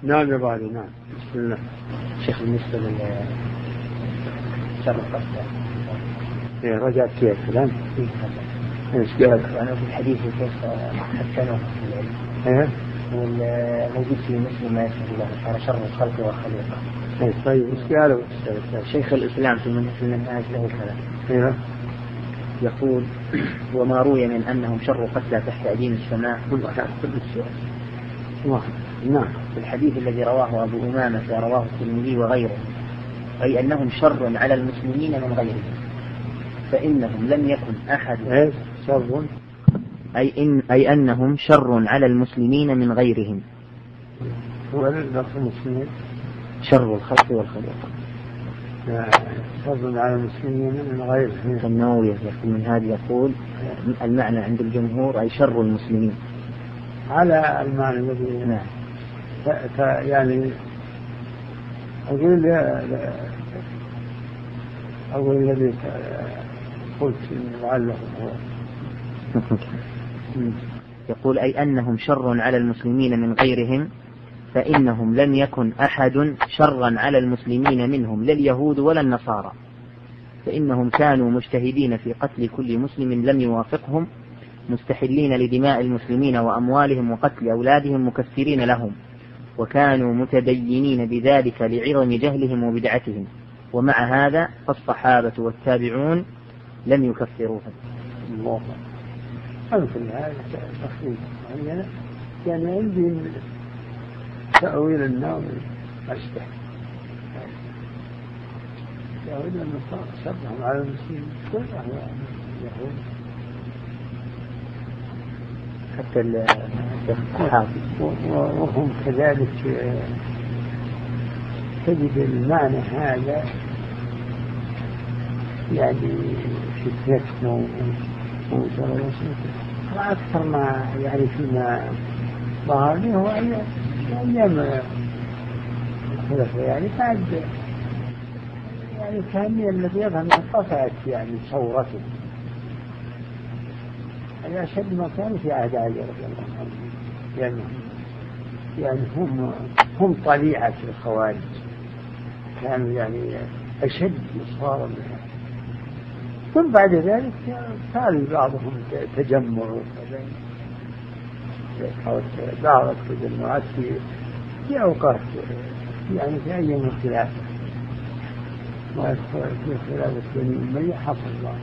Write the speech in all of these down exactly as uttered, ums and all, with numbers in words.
نعم يا بعدي نعم. بسم الله. شيخ بالنسبة للشر القصد إيه رجعت فيها الكلام. إيش قال؟ أنا في الحديث كيف حسنوه في العلم. إيه. والموجود في مسلم ما يشهد له كان شر الخلق والخليقة. إيه طيب إيش قالوا؟ شيخ الإسلام في المنهاج له كلام. إيه. يقول وما روي من أنهم شر قتلى تحت أديم السماء. نعم. في الحديث الذي رواه أبو أمامة رواه الترمذي وغيره أي أنهم شر على المسلمين من غيرهم فإنهم لم يكن أحد إيه شر أي, إن أي أنهم شر على المسلمين من غيرهم. المسلمين شر الخلق والخليقة. شر على المسلمين من غيرهم. النووي يقول من هذا يقول المعنى عند الجمهور أي شر المسلمين على المعنى الذي نعم. يعني أقول أقول الذي قلت لعله هو يقول أي أنهم شر على المسلمين من غيرهم فإنهم لم يكن أحد شرا على المسلمين منهم لا اليهود ولا النصارى فإنهم كانوا مجتهدين في قتل كل مسلم لم يوافقهم مستحلين لدماء المسلمين وأموالهم وقتل أولادهم مكفرين لهم وكانوا متدينين بذلك لعظم جهلهم وبدعتهم ومع هذا فالصحابة والتابعون لم يكفروهم. الله أمثل هذا تخصيص يعني يعني عندي تأويل النوم أشبه تأويل النصارى شبههم على المسلمين كلهم يهود حتى الصحابة وهم كذلك تجد المعنى هذا يعني فتنتهم وأكثر ما يعني فيما ظهر لي هو أيام الخلفاء يعني بعد يعني كان الذي يظهر انقطعت يعني ثورته يعني أشد ما كانوا في عهد علي رضي الله عنه يعني يعني هم هم طليعة الخوارج كانوا يعني أشد إصرارا منها ثم بعد ذلك كان بعضهم تجمعوا بعض التجمعات في في أوقات يعني في أيام الخلافة وفي خلافة بني أمية حصل الله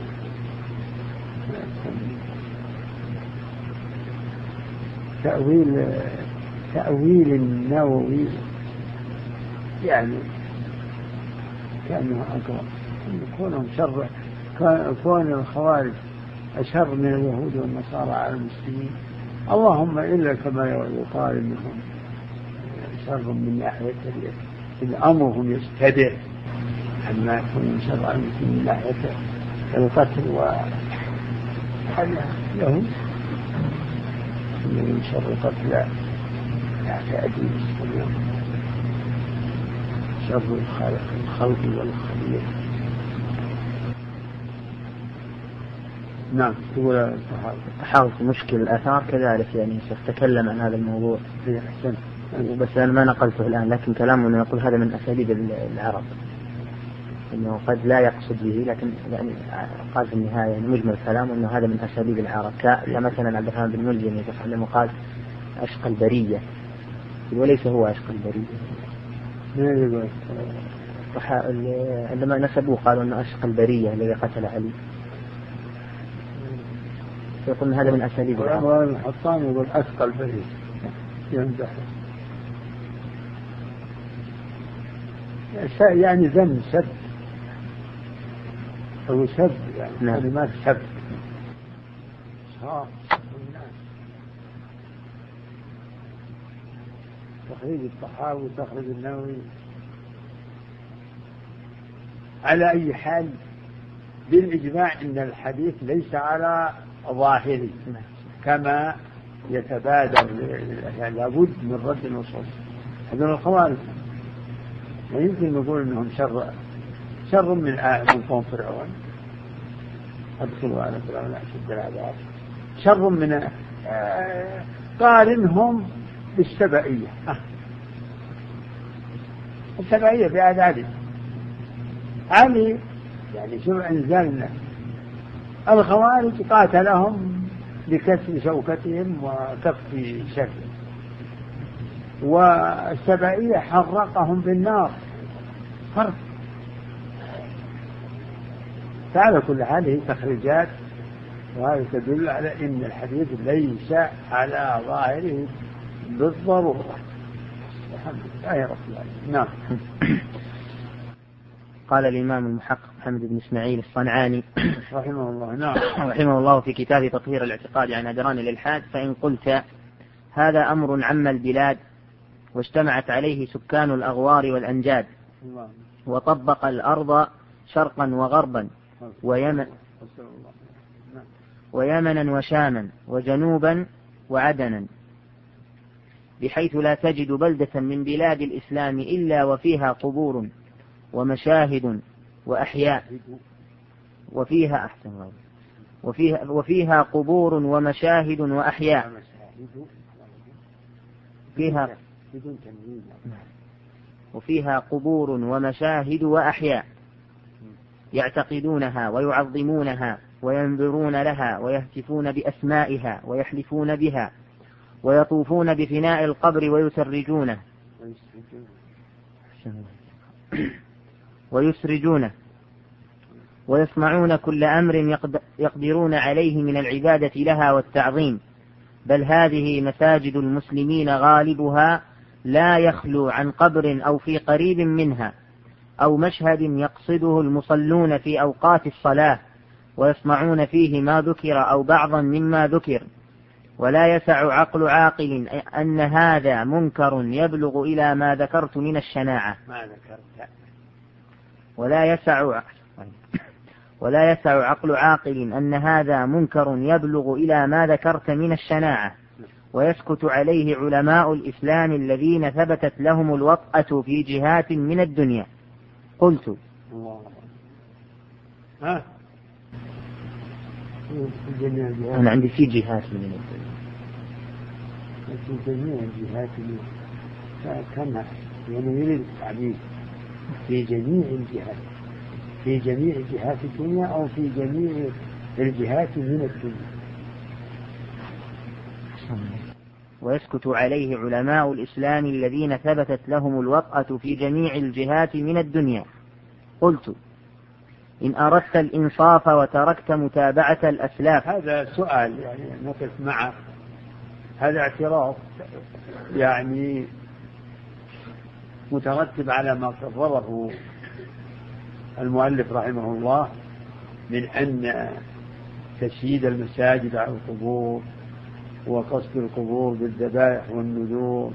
تأويل تأويل النووي يعني كأنه أقرب كونهم شر كون الخوارج أشر من اليهود والنصارى على المسلمين اللهم إلا كما يقال إنهم شر من ناحية أمرهم يستدر أما يكون شر على المسلمين من ناحية القتل واليهود من شر قتلى يعتادي السلام شر الخالق الخلق والخليق. نعم تقول تحاول مشكل الآثار كذلك يعني تتكلم عن هذا الموضوع في أحسن بس أنا ما نقلته الآن لكن كلامه أنه يقول هذا من أساليب العرب أنه قد لا يقصد به لكن يعني قال في النهاية يعني مجمل كلامه أنه هذا من أساليب العرب كمثلا عبد الرحمن بن ملجم يتكلم وقال أشقى البرية وليس هو أشقى البرية عندما نسبوه قالوا أنه أشقى البرية الذي قتل علي يقول هذا من أساليب العرب. الحطام يقول أشقى البرية يمدح يعني ذم سب أو سب يعني نعم. كلمات سب تخريج الطحاوي وتخريج النووي على أي حال بالإجماع أن الحديث ليس على ظاهري كما يتبادر يعني لابد من رد النصوص هذول الخوارج لا يمكن نقول انهم شر شر من من قوم فرعون ادخلوا على فرعون اشد العذاب شر من قارنهم بالسبائية السبعية في هذا علي علي يعني شو أنزلنا الخوارج قاتلهم بكسر شوكتهم وكف شكل، والسبعية حرقهم بالنار فرق. فعلى كل حال هي تخريجات، وهذا تدل على أن الحديث ليس على ظاهره بالضرورة. الحمد لله رب العالمين. نعم. قال الإمام المحقق محمد بن إسماعيل الصنعاني رحمه الله نعم رحمه الله في كتاب تطهير الاعتقاد عن أدران الإلحاد: فإن قلت هذا أمر عم البلاد واجتمعت عليه سكان الأغوار والأنجاد وطبق الأرض شرقا وغربا ويمن ويمنا وشاما وجنوبا وعدنا، بحيث لا تجد بلدة من بلاد الإسلام إلا وفيها قبور ومشاهد وأحياء وفيها أحسن وفيها وفيها قبور ومشاهد وأحياء فيها وفيها قبور ومشاهد وأحياء يعتقدونها ويعظمونها وينذرون لها ويهتفون بأسمائها ويحلفون بها ويطوفون بفناء القبر ويسرجونه ويسرجونه ويصنعون كل أمر يقدرون عليه من العبادة لها والتعظيم، بل هذه مساجد المسلمين غالبها لا يخلو عن قبر أو في قريب منها أو مشهد يقصده المصلون في أوقات الصلاة ويصنعون فيه ما ذكر أو بعضا مما ذكر، ولا يسع عقل عاقل أن هذا منكر يبلغ إلى ما ذكرت من الشناعة ما ذكرت ولا يسع ولا يسع عقل عاقل أن هذا منكر يبلغ إلى ما ذكرت من الشناعة، ويسكت عليه علماء الإسلام الذين ثبتت لهم الوطأة في جهات من الدنيا. قلت الله. ها أنا عندي في جهات من الدنيا في جميع الجهات كما يعني يريد التعبير في جميع الجهات في جميع جهات الدنيا أو في جميع الجهات من الدنيا. ويسكت عليه علماء الإسلام الذين ثبتت لهم الوطأة في جميع الجهات من الدنيا. قلت إن أردت الإنصاف وتركت متابعة الأسلاف. هذا سؤال يعني نقف معه، هذا اعتراف يعني مترتب على ما قرره المؤلف رحمه الله من أن تشييد المساجد على القبور وقصد القبور بالذبائح والنذور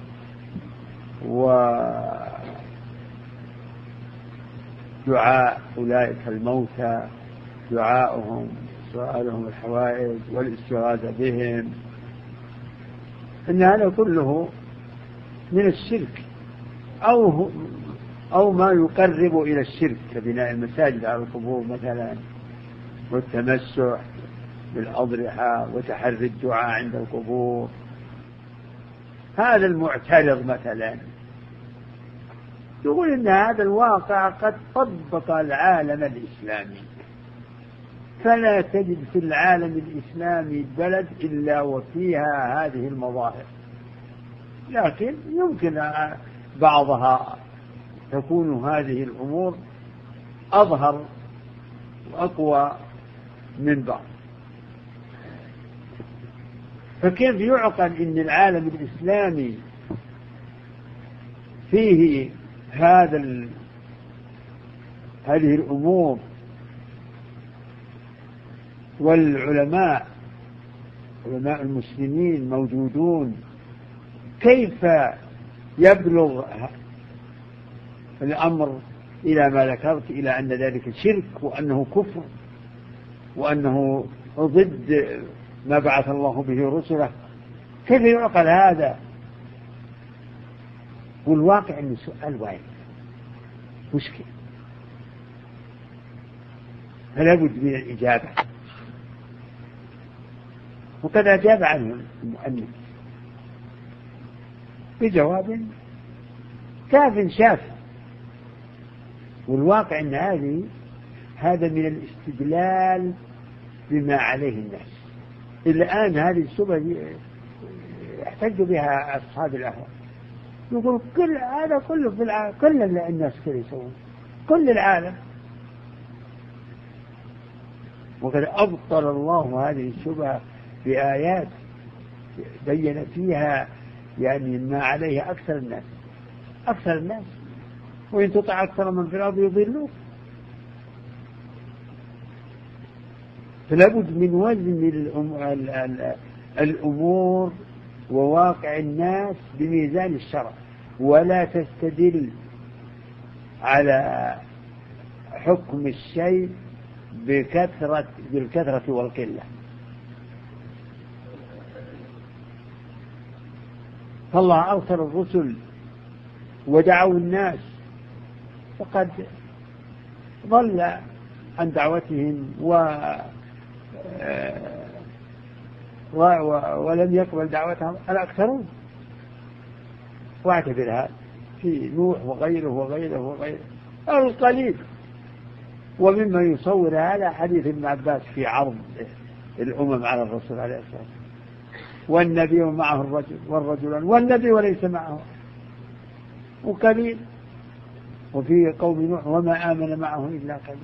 ودعاء أولئك الموتى دعاؤهم سؤالهم الحوائج والاستغاثة بهم، إن هذا كله من الشرك أو أو ما يقرب إلى الشرك كبناء المساجد على القبور مثلا والتمسح بالأضرحة وتحري الدعاء عند القبور. هذا المعترض مثلا يقول إن هذا الواقع قد طبق العالم الإسلامي، فلا تجد في العالم الإسلامي بلد إلا وفيها هذه المظاهر، لكن يمكن بعضها تكون هذه الأمور أظهر وأقوى من بعض. فكيف يعقل إن العالم الإسلامي فيه هذا ال... هذه الأمور والعلماء علماء المسلمين موجودون، كيف يبلغ الأمر إلى ما ذكرت إلى أن ذلك شرك وأنه كفر وأنه ضد ما بعث الله به رسله؟ كيف يعقل هذا؟ والواقع أن السؤال واحد مشكل، فلا بد من الإجابة، وقد أجاب عنه المؤلف بجواب كاف شاف والواقع أن هذه هذا من الاستدلال بما عليه الناس. الآن هذه الشبهة يحتج بها أصحاب الأهواء، يقول كل هذا كله في العالم، كل الناس كده يسوون، كل العالم. وقد أبطل الله هذه الشبهة بآيات بين فيها يعني ما عليه أكثر الناس أكثر الناس وإن تطع أكثر من في الأرض يضلوك. فلا بد من وزن الأمور وواقع الناس بميزان الشرع، ولا تستدل على حكم الشيء بكثرة بالكثرة والقلة. فالله أرسل الرسل ودعوا الناس، فقد ضل عن دعوتهم و ولم يقبل دعوتهم الأكثرون. واعتبر هذا في نوح وغيره وغيره وغيره القليل. ومما يصور هذا حديث ابن عباس في عرض الأمم على الرسول عليه الصلاة والسلام، والنبي معه الرجل والرجلان والنبي وليس معه وقليل، وفي قوم نوح وما آمن معه إلا قليل.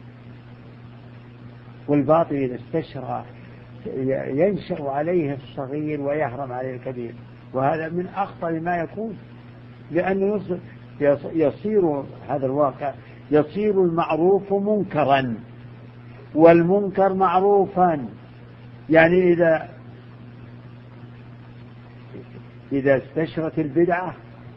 والباطل إذا استشرى ينشأ عليه الصغير ويهرم عليه الكبير، وهذا من أخطر ما يكون، لأنه يصير هذا الواقع يصير المعروف منكرا والمنكر معروفا. يعني إذا إذا استشرت البدعة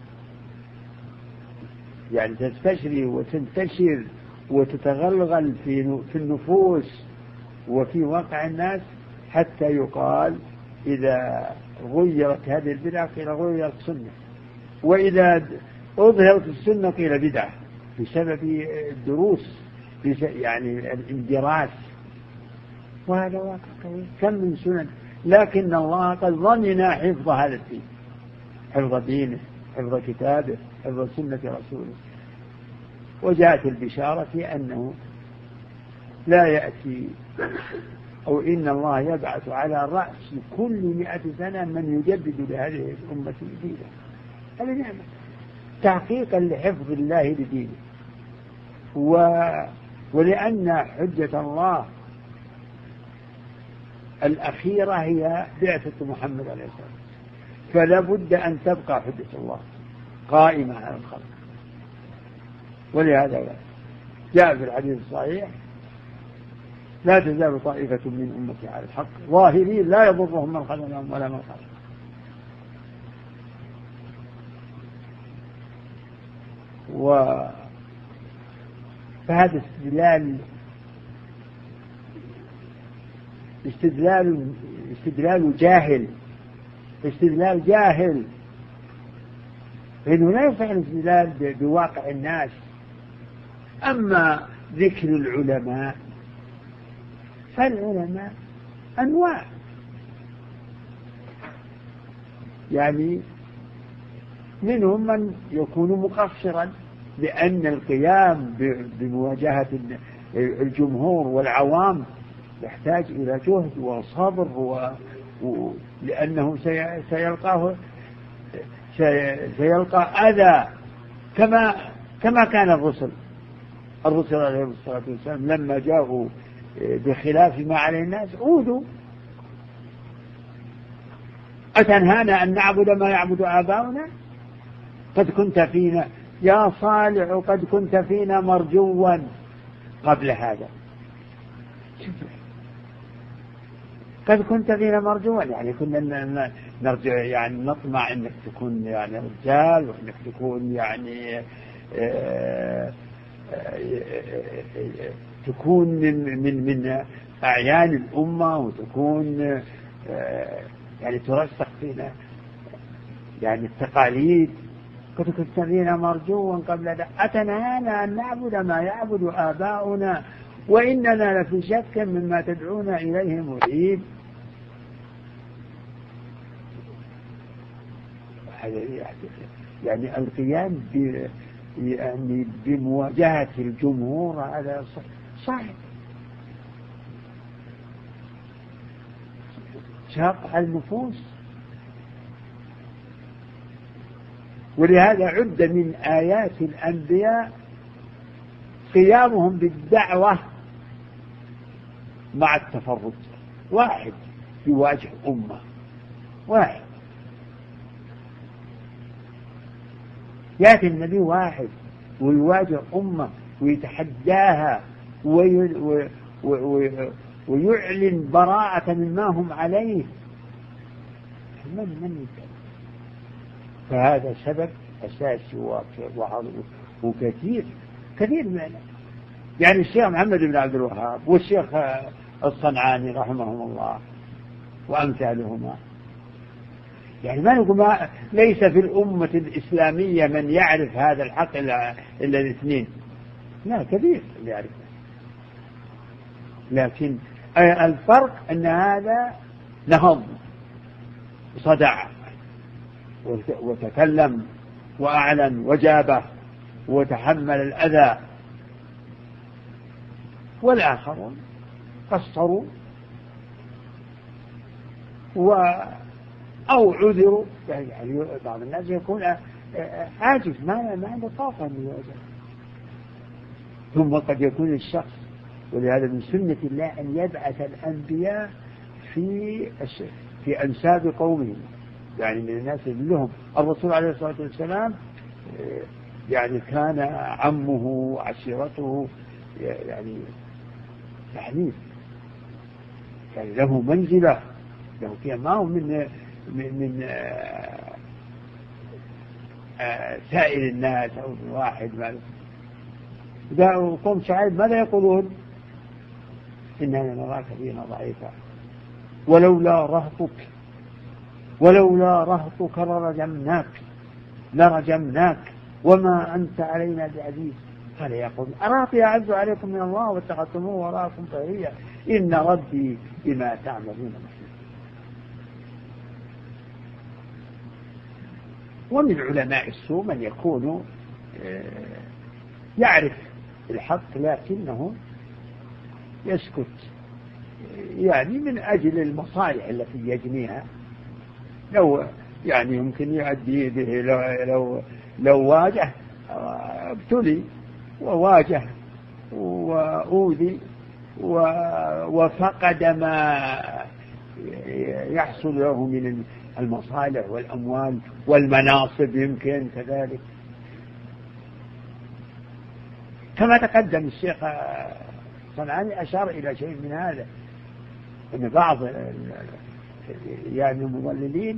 يعني تستشري وتنتشر وتتغلغل في في النفوس وفي واقع الناس، حتى يقال إذا غيرت هذه البدعة قيل غيرت السنة، وإذا أظهرت السنة قيل بدعة، بسبب الدروس يعني الاندراس. وهذا واقع قوي كم من سنن، لكن الله قد ضمن حفظ هذا الدين، حفظ دينه، حفظ كتابه، حفظ سنة رسوله. وجاءت البشارة في أنه لا يأتي أو إن الله يبعث على رأس كل مئة سنة من يجدد لهذه الأمة دينها. هذه نعمة تحقيقا لحفظ الله لدينه، و... ولأن حجة الله الأخيرة هي بعثة محمد عليه الصلاة والسلام، فلا بد أن تبقى حجة الله قائمة على الخلق. ولهذا جاء في الحديث الصحيح لا تزال طائفة من أمتي على الحق ظاهرين لا يضرهم من خذلهم ولا من خذلهم. و فهذا استدلال استدلال استدلال جاهل استدلال جاهل لأنه لا يصح الاستدلال بواقع الناس. أما ذكر العلماء فالعلماء أنواع، يعني منهم من يكون مقصرا، لأن القيام بمواجهة الجمهور والعوام يحتاج إلى جهد وصبر، و... لأنه سيلقاه سيلقى أذى كما كما كان الرسل الرسل عليهم الصلاة والسلام لما جاءوا بخلاف ما عليه الناس أوذوا. أتنهانا أن نعبد ما يعبد آباؤنا قد كنت فينا يا صالح قد كنت فينا مرجوا قبل هذا. قد كنت فينا مرجوا يعني كنا نرجع يعني نطمع انك تكون يعني رجال وانك تكون يعني آآ آآ تكون من من من اعيان الامه وتكون يعني ترسخ فينا يعني التقاليد. قد كنت فينا مرجوا قبل ذلك أتنهانا أن نعبد ما يعبد آباؤنا وإننا لفي شك مما تدعونا إليه مريب. يعني القيام يعني بمواجهة الجمهور على صعب، شاق على النفوس. ولهذا عد من آيات الأنبياء قيامهم بالدعوة مع التفرد. واحد يواجه أمة، واحد يأتي النبي واحد ويواجه أمة ويتحداها وي... و... و... ويعلن براءة مما هم عليه. من من يتكلم؟ فهذا سبب أساسي وكثير كثير من يعني الشيخ محمد بن عبد الوهاب والشيخ الصنعاني رحمهم الله وأمثالهما، يعني ما نقول ما ليس في الأمة الإسلامية من يعرف هذا الحق إلا إلا الاثنين، لا كثير يعرف، لكن الفرق أن هذا نهض صدع وتكلم وأعلن وجابه وتحمل الأذى، والآخرون قصروا و أو عذروا. يعني بعض الناس يكون عاجز ما ما عنده طاقة من الوجه. ثم قد يكون الشخص، ولهذا من سنة الله أن يبعث الأنبياء في في أنساب قومهم، يعني من الناس اللي لهم. الرسول عليه الصلاة والسلام يعني كان عمه وعشيرته يعني تحديث، يعني له منزلة له فيها، ما هو من من, من آآ آآ سائر الناس أو واحد. إذا قوم شعيب ماذا يقولون؟ إننا نراك فينا ضعيفا ولولا رهطك ولولا رهطك لرجمناك لرجمناك وما أنت علينا بعزيز. قال يقول أراك أعز عليكم من الله واتخذتموه وراءكم فهي إن ربي بما تعملون بصير. ومن علماء السوء من يكون يعرف الحق لكنه يسكت، يعني من أجل المصالح التي يجنيها. لو يعني يمكن يؤدي به لو, لو, لو واجه ابتلي وواجه وأوذي وفقد ما يحصل له من المصالح والأموال والمناصب يمكن كذلك. كما تقدم الشيخ صنعاني أشار إلى شيء من هذا، أن بعض يعني المضللين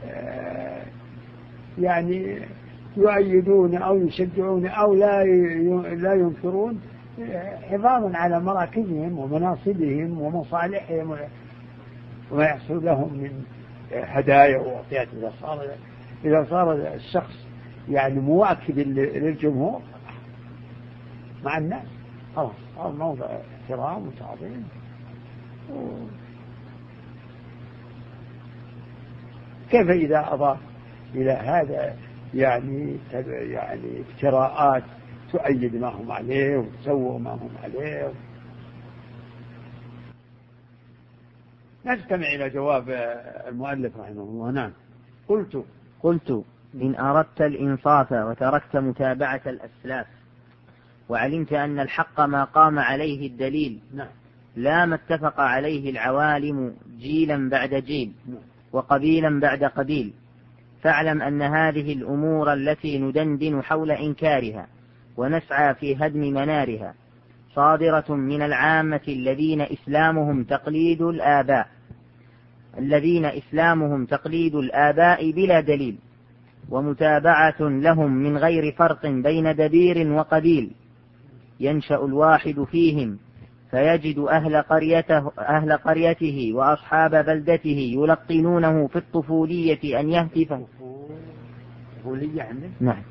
يعني يؤيدون أو يشجعون أو لا لا ينكرون حفاظا على مراكزهم ومناصبهم ومصالحهم وما يحصل لهم من هدايا ووصيات. إذا صار إذا صار الشخص يعني مواكب للجمهور مع الناس خلاص صار موضع احترام وتعظيم. كيف إذا أضاف إلى هذا يعني يعني افتراءات تؤيد ما هم عليه وتسووا ما هم عليه؟ نستمع إلى جواب المؤلف رحمه الله. نعم. قلت قلت إن أردت الإنصاف وتركت متابعة الأسلاف وعلمت أن الحق ما قام عليه الدليل نعم. لا ما اتفق عليه العوالم جيلا بعد جيل نعم. وقبيلا بعد قبيل، فاعلم أن هذه الأمور التي ندندن حول إنكارها ونسعى في هدم منارها صادرة من العامة الذين إسلامهم تقليد الآباء الذين إسلامهم تقليد الآباء بلا دليل ومتابعة لهم من غير فرق بين دبير وقبيل. ينشأ الواحد فيهم فيجد أهل قريته, أهل قريته وأصحاب بلدته يلقنونه في الطفولية أن يهتف. طفولية عندك؟ نعم.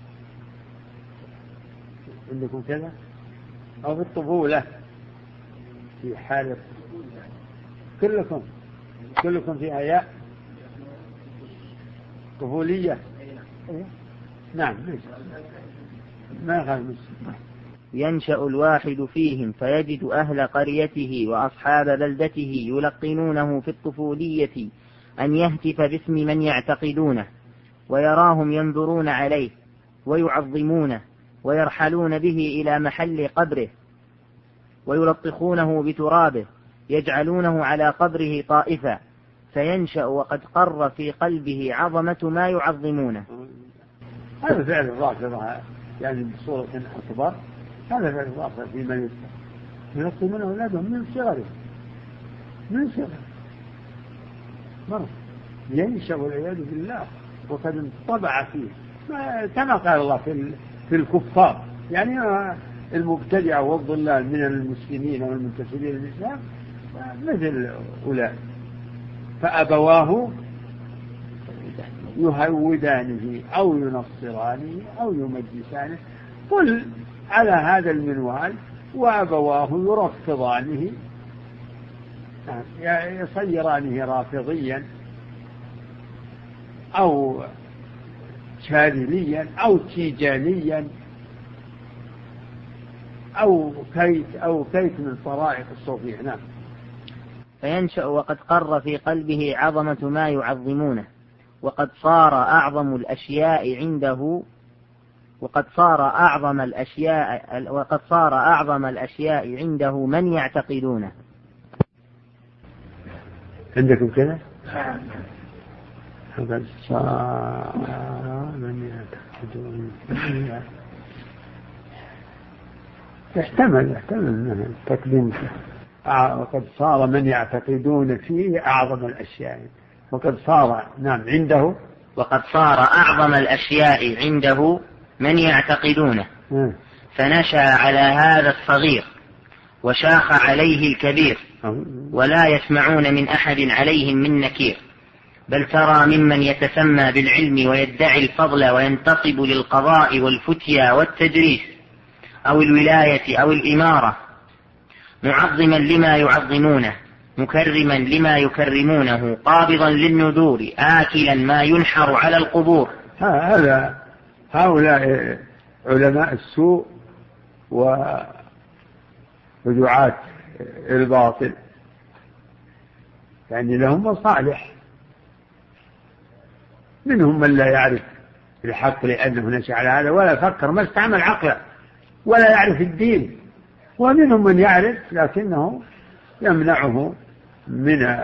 عندكم كذا؟ أو في الطفولة في حالة كلكم كلكم في آيات طفولية. نعم. ما يخالف مسلم. ينشأ الواحد فيهم فيجد أهل قريته وأصحاب بلدته يلقنونه في الطفولية أن يهتف باسم من يعتقدونه، ويراهم ينظرون عليه ويعظمونه ويرحلون به إلى محل قبره ويلطخونه بترابه، يجعلونه على قبره طائفا، فينشأ وقد قر في قلبه عظمة ما يعظمونه. هذا فعل الرافضة يعني بصورة أكبر، هذا فعل الرافضة في من يلقنون أولادهم من صغرهم من صغر مرة ينشأ والعياذ بالله وقد انطبع فيه كما قال الله في في الكفار، يعني المبتدعة والضلال من المسلمين والمنتسبين للإسلام مثل أولئك، فأبواه يهودانه أو ينصرانه أو يمجسانه، قل على هذا المنوال، وأبواه يرفضانه يصيرانه رافضيا أو شاذليا أو تيجانيا أو كيت أو كيت من طرائق الصوفية. نعم. فينشأ وقد قر في قلبه عظمة ما يعظمونه، وقد صار أعظم الأشياء عنده وقد صار أعظم الأشياء وقد صار أعظم الأشياء عنده من يعتقدونه. عندكم كذا؟ وقد صار من يعتقدونه. يحتمل يحتمل أنه تقديم. وقد صار من يعتقدون فيه أعظم الأشياء، وقد صار نعم عنده وقد صار أعظم الأشياء عنده من يعتقدونه، فنشأ على هذا الصغير وشاخ عليه الكبير، ولا يسمعون من أحد عليهم من نكير، بل ترى ممن يتسمى بالعلم ويدعي الفضل وينتصب للقضاء والفتيا والتدريس أو الولاية أو الإمارة معظما لما يعظمونه، مكرما لما يكرمونه، قابضا للنذور، آكلا ما ينحر على القبور. هذا هؤلاء علماء السوء ودعاة الباطل، يعني لهم مصالح، منهم من لا يعرف الحق لأنه نشأ على هذا ولا فكر ما استعمل عقله ولا يعرف الدين، ومنهم من يعرف لكنه يمنعه من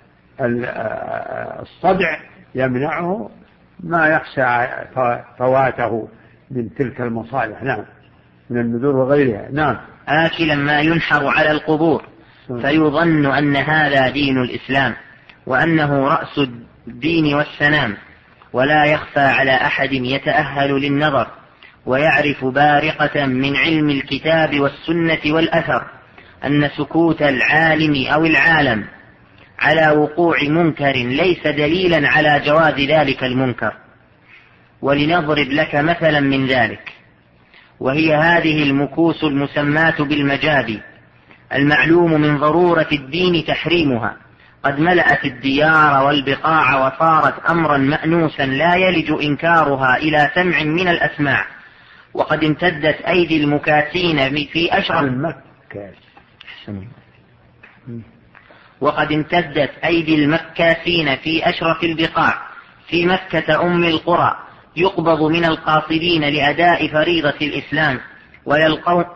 الصدع، يمنعه ما يخشى فواته من تلك المصالح. نعم، من النذور وغيرها. نعم. آكلا ما ينحر على القبور، فيظن أن هذا دين الإسلام وأنه رأس الدين والسنام، ولا يخفى على أحد يتأهل للنظر ويعرف بارقة من علم الكتاب والسنة والأثر أن سكوت العالم أو العالم على وقوع منكر ليس دليلا على جواز ذلك المنكر. ولنضرب لك مثلا من ذلك، وهي هذه المكوس المسماة بالمجادي، المعلوم من ضرورة الدين تحريمها، قد ملأت الديار والبقاع وصارت أمرا مأنوسا لا يلج إنكارها إلى سمع من الأسماع، وقد امتدت أيدي المكاسين في أشرف وقد امتدت أيدي المكاسين في أشرف البقاع في مكة أم القرى، يقبض من القاصدين لأداء فريضة الإسلام، ويلقون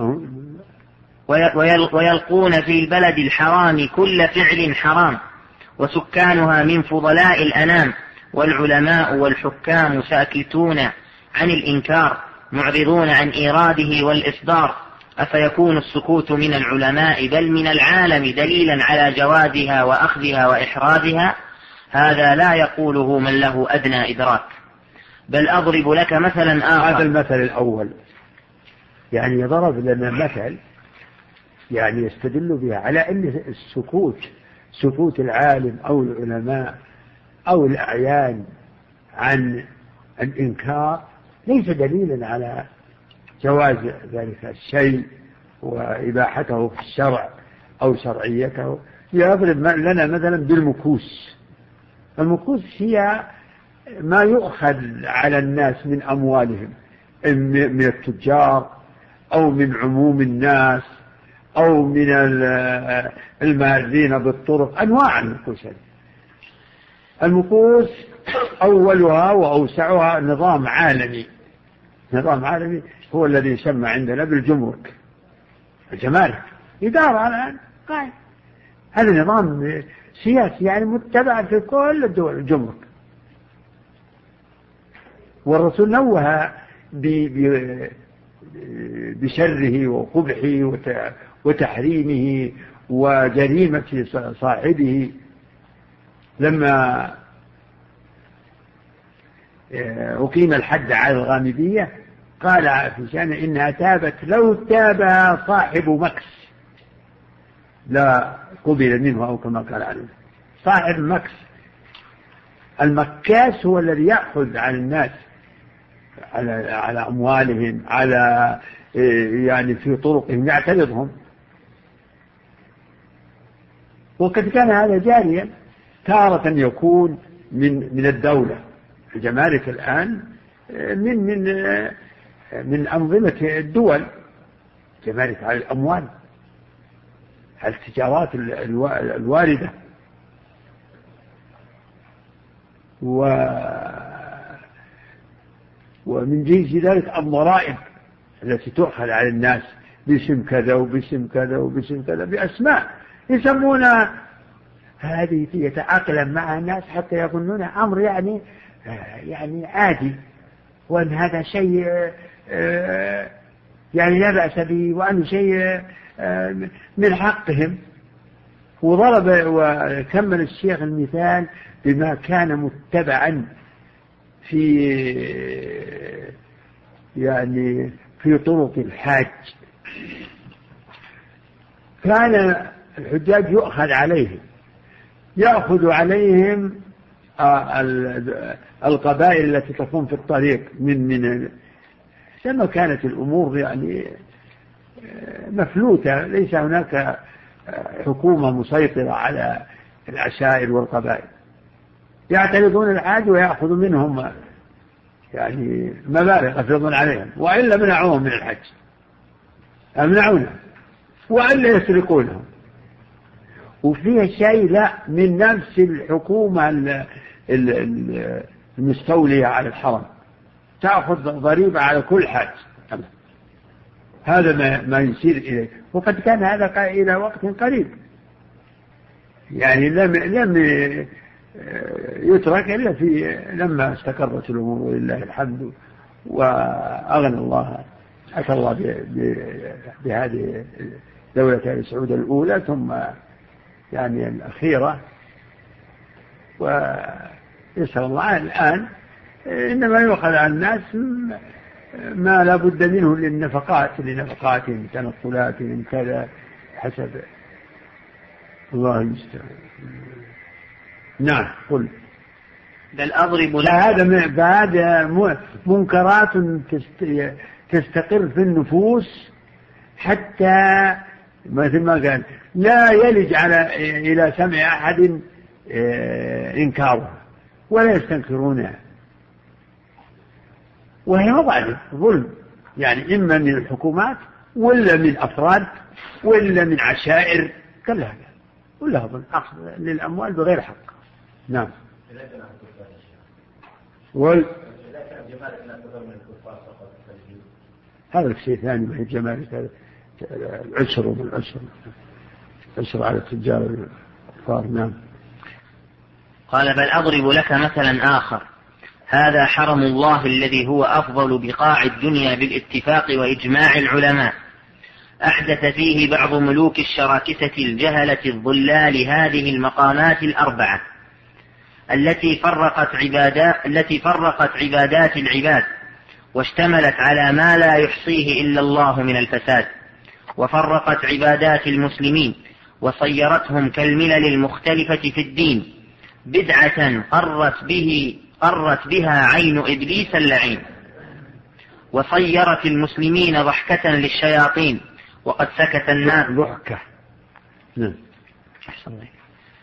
ويلقون في البلد الحرام كل فعل حرام، وسكانها من فضلاء الأنام، والعلماء والحكام ساكتون عن الإنكار معرضون عن إيراده والإصدار، أفيكون السكوت من العلماء بل من العالم دليلا على جوازها وأخذها وإحرازها؟ هذا لا يقوله من له أدنى إدراك. بل أضرب لك مثلا آخر. هذا المثل الأول يعني ضرب لنا مثل يعني يستدل بها على أن السكوت سكوت العالم أو العلماء أو الأعيان عن الإنكار ليس دليلا على جواز ذلك الشيء وإباحته في الشرع أو شرعيته. يضرب لنا مثلا بالمكوس. المكوس هي ما يؤخذ على الناس من أموالهم من التجار أو من عموم الناس أو من المارين بالطرق، أنواع المكوس. المكوس أولها وأوسعها نظام عالمي، نظام عالمي هو الذي يسمى عندنا بالجمرك، الجمارك إدارة الآن قائم. هذا نظام سياسي يعني متبع في كل الدول، الجمرك. والرسول نوه بشره وقبحه وتحريمه وجريمة صاحبه لما أقيم الحد على الغامدية قال في شأنه إنها تابت لو تابها صاحب مكس لا قبل منه، أو كما قال عنه صاحب مكس. المكاس هو الذي يأخذ على الناس، على على أموالهم، على يعني في طرقهم يعترضهم. وقد كان هذا جاريا تارة يكون من من الدولة. الجمارك الآن من من من أنظمة الدول، جمارك على الأموال، على التجارات الواردة، و ومن جنس ذلك الضرائب التي تؤخذ على الناس باسم كذا وباسم كذا وباسم كذا بأسماء يسمونها، هذه يتأقلم مع الناس حتى يظنون أمر يعني يعني عادي، وأن هذا شيء يعني لا بأس به، وأنه شيء من حقهم. وضرب وكمل الشيخ المثال بما كان متبعا في يعني في طرق الحاج. كان الحجاج يؤخذ عليهم يأخذ عليهم القبائل التي تكون في الطريق من من لما كانت الأمور يعني مفلوتة، ليس هناك حكومة مسيطرة على العشائر والقبائل، يعترضون الحاج ويأخذ منهم يعني مبالغ يفرضون عليهم، وإلا منعوهم من الحج، أمنعونه، وإلا يسرقونهم. وفيها شيء لا من نفس الحكومة المستولية على الحرم تأخذ ضريبة على كل حاج. هذا ما, ما يصير إليه. وقد كان هذا إلى وقت قريب، يعني لم لم يترك إلا في لما استقرت الأمور ولله الحمد، وأغنى الله أتى الله بهذه دولة آل سعود الأولى ثم يعني الأخيرة. ويسأل الله الآن إنما يؤخذ عن الناس ما لا بد منه للنفقات لنفقاتهم تنقلاتهم كذا حسب الله المستعان. نعم قل. بل أضرب لك هذا بعد منكرات تستقر في النفوس حتى مثل ما قال لا يلج على إلى سمع أحد إنكارها ولا يستنكرونها، وهي مضاعف ظلم، يعني إما من الحكومات ولا من أفراد ولا من عشائر كلها، كلها ظلم، أخذ للأموال بغير حق. نعم. وال... هذا الشيء ثاني من الجمال، العسر والعسر العسر على التجار الكفار. نعم. قال بل أضرب لك مثلا آخر، هذا حرم الله الذي هو أفضل بقاع الدنيا بالاتفاق وإجماع العلماء، أحدث فيه بعض ملوك الشراكسة الجهلة الضلال هذه المقامات الأربعة التي فرقت عبادات التي فرقت عبادات العباد، واشتملت على ما لا يحصيه إلا الله من الفساد، وفرقت عبادات المسلمين وصيرتهم كالملل المختلفة في الدين، بدعة قرت به قرت بها عين إبليس اللعين، وصيرت المسلمين ضحكة للشياطين وقد سكت الناس ضحكة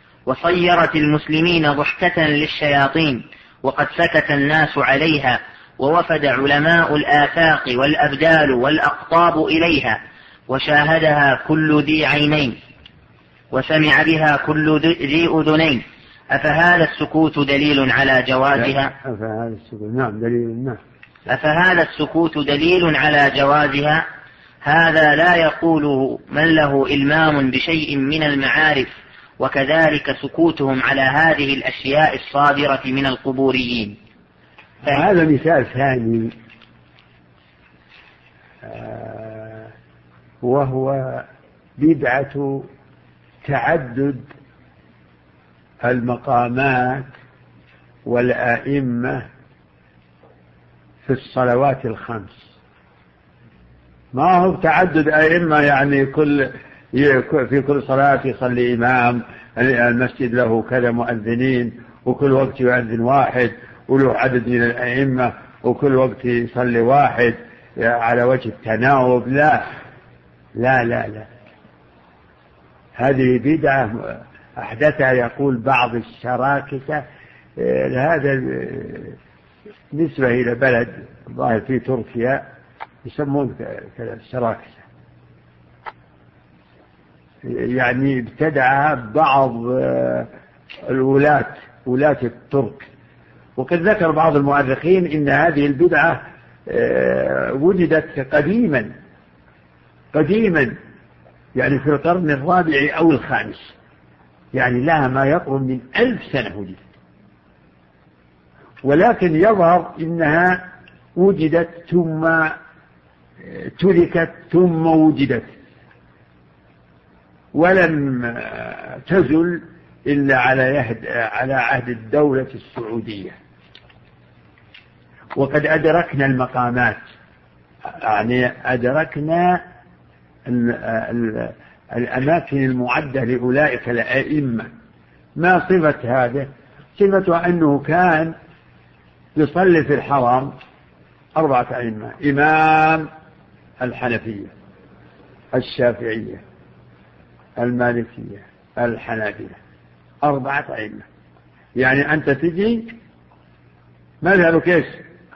وصيرت المسلمين ضحكة للشياطين وقد سكت الناس عليها، ووفد علماء الآفاق والأبدال والأقطاب إليها وشاهدها كل ذي عينين وسمع بها كل ذي أذنين، أفهذا السكوت دليل على جوازها؟ أفهذا السكوت نعم دليل نعم أفهذا السكوت دليل على جوازها؟ هذا لا يقوله من له إلمام بشيء من المعارف، وكذلك سكوتهم على هذه الأشياء الصادرة من القبوريين. هذا مثال ثاني آه وهو بدعة تعدد المقامات والآئمة في الصلوات الخمس. ما هو تعدد أئمة يعني كل في كل صلاة يصلي إمام، المسجد له كذا مؤذنين وكل وقت يؤذن واحد وله عدد من الأئمة وكل وقت يصلي واحد على وجه التناوب. لا لا لا لا هذه بدعة أحدثها يقول بعض الشراكسة. هذا نسبة إلى بلد ظاهر في تركيا يسمون كذا الشراكسة، يعني ابتدعها بعض الولاة ولاة الترك. وقد ذكر بعض المؤرخين إن هذه البدعة وجدت قديما قديما يعني في القرن الرابع أو الخامس، يعني لها ما يقرب من ألف سنة وجدت، ولكن يظهر إنها وجدت ثم تركت ثم وجدت ولم تزل إلا على عهد على عهد الدولة السعودية. وقد أدركنا المقامات، يعني أدركنا الأماكن المعدة لأولئك الأئمة. ما صفة هذا؟ صفة أنه كان يصلي في الحرم أربعة أئمة: إمام الحنفية، الشافعية، المالكية، الحنابلة، أربعة أئمة. يعني أنت تجي مذهبك إيش؟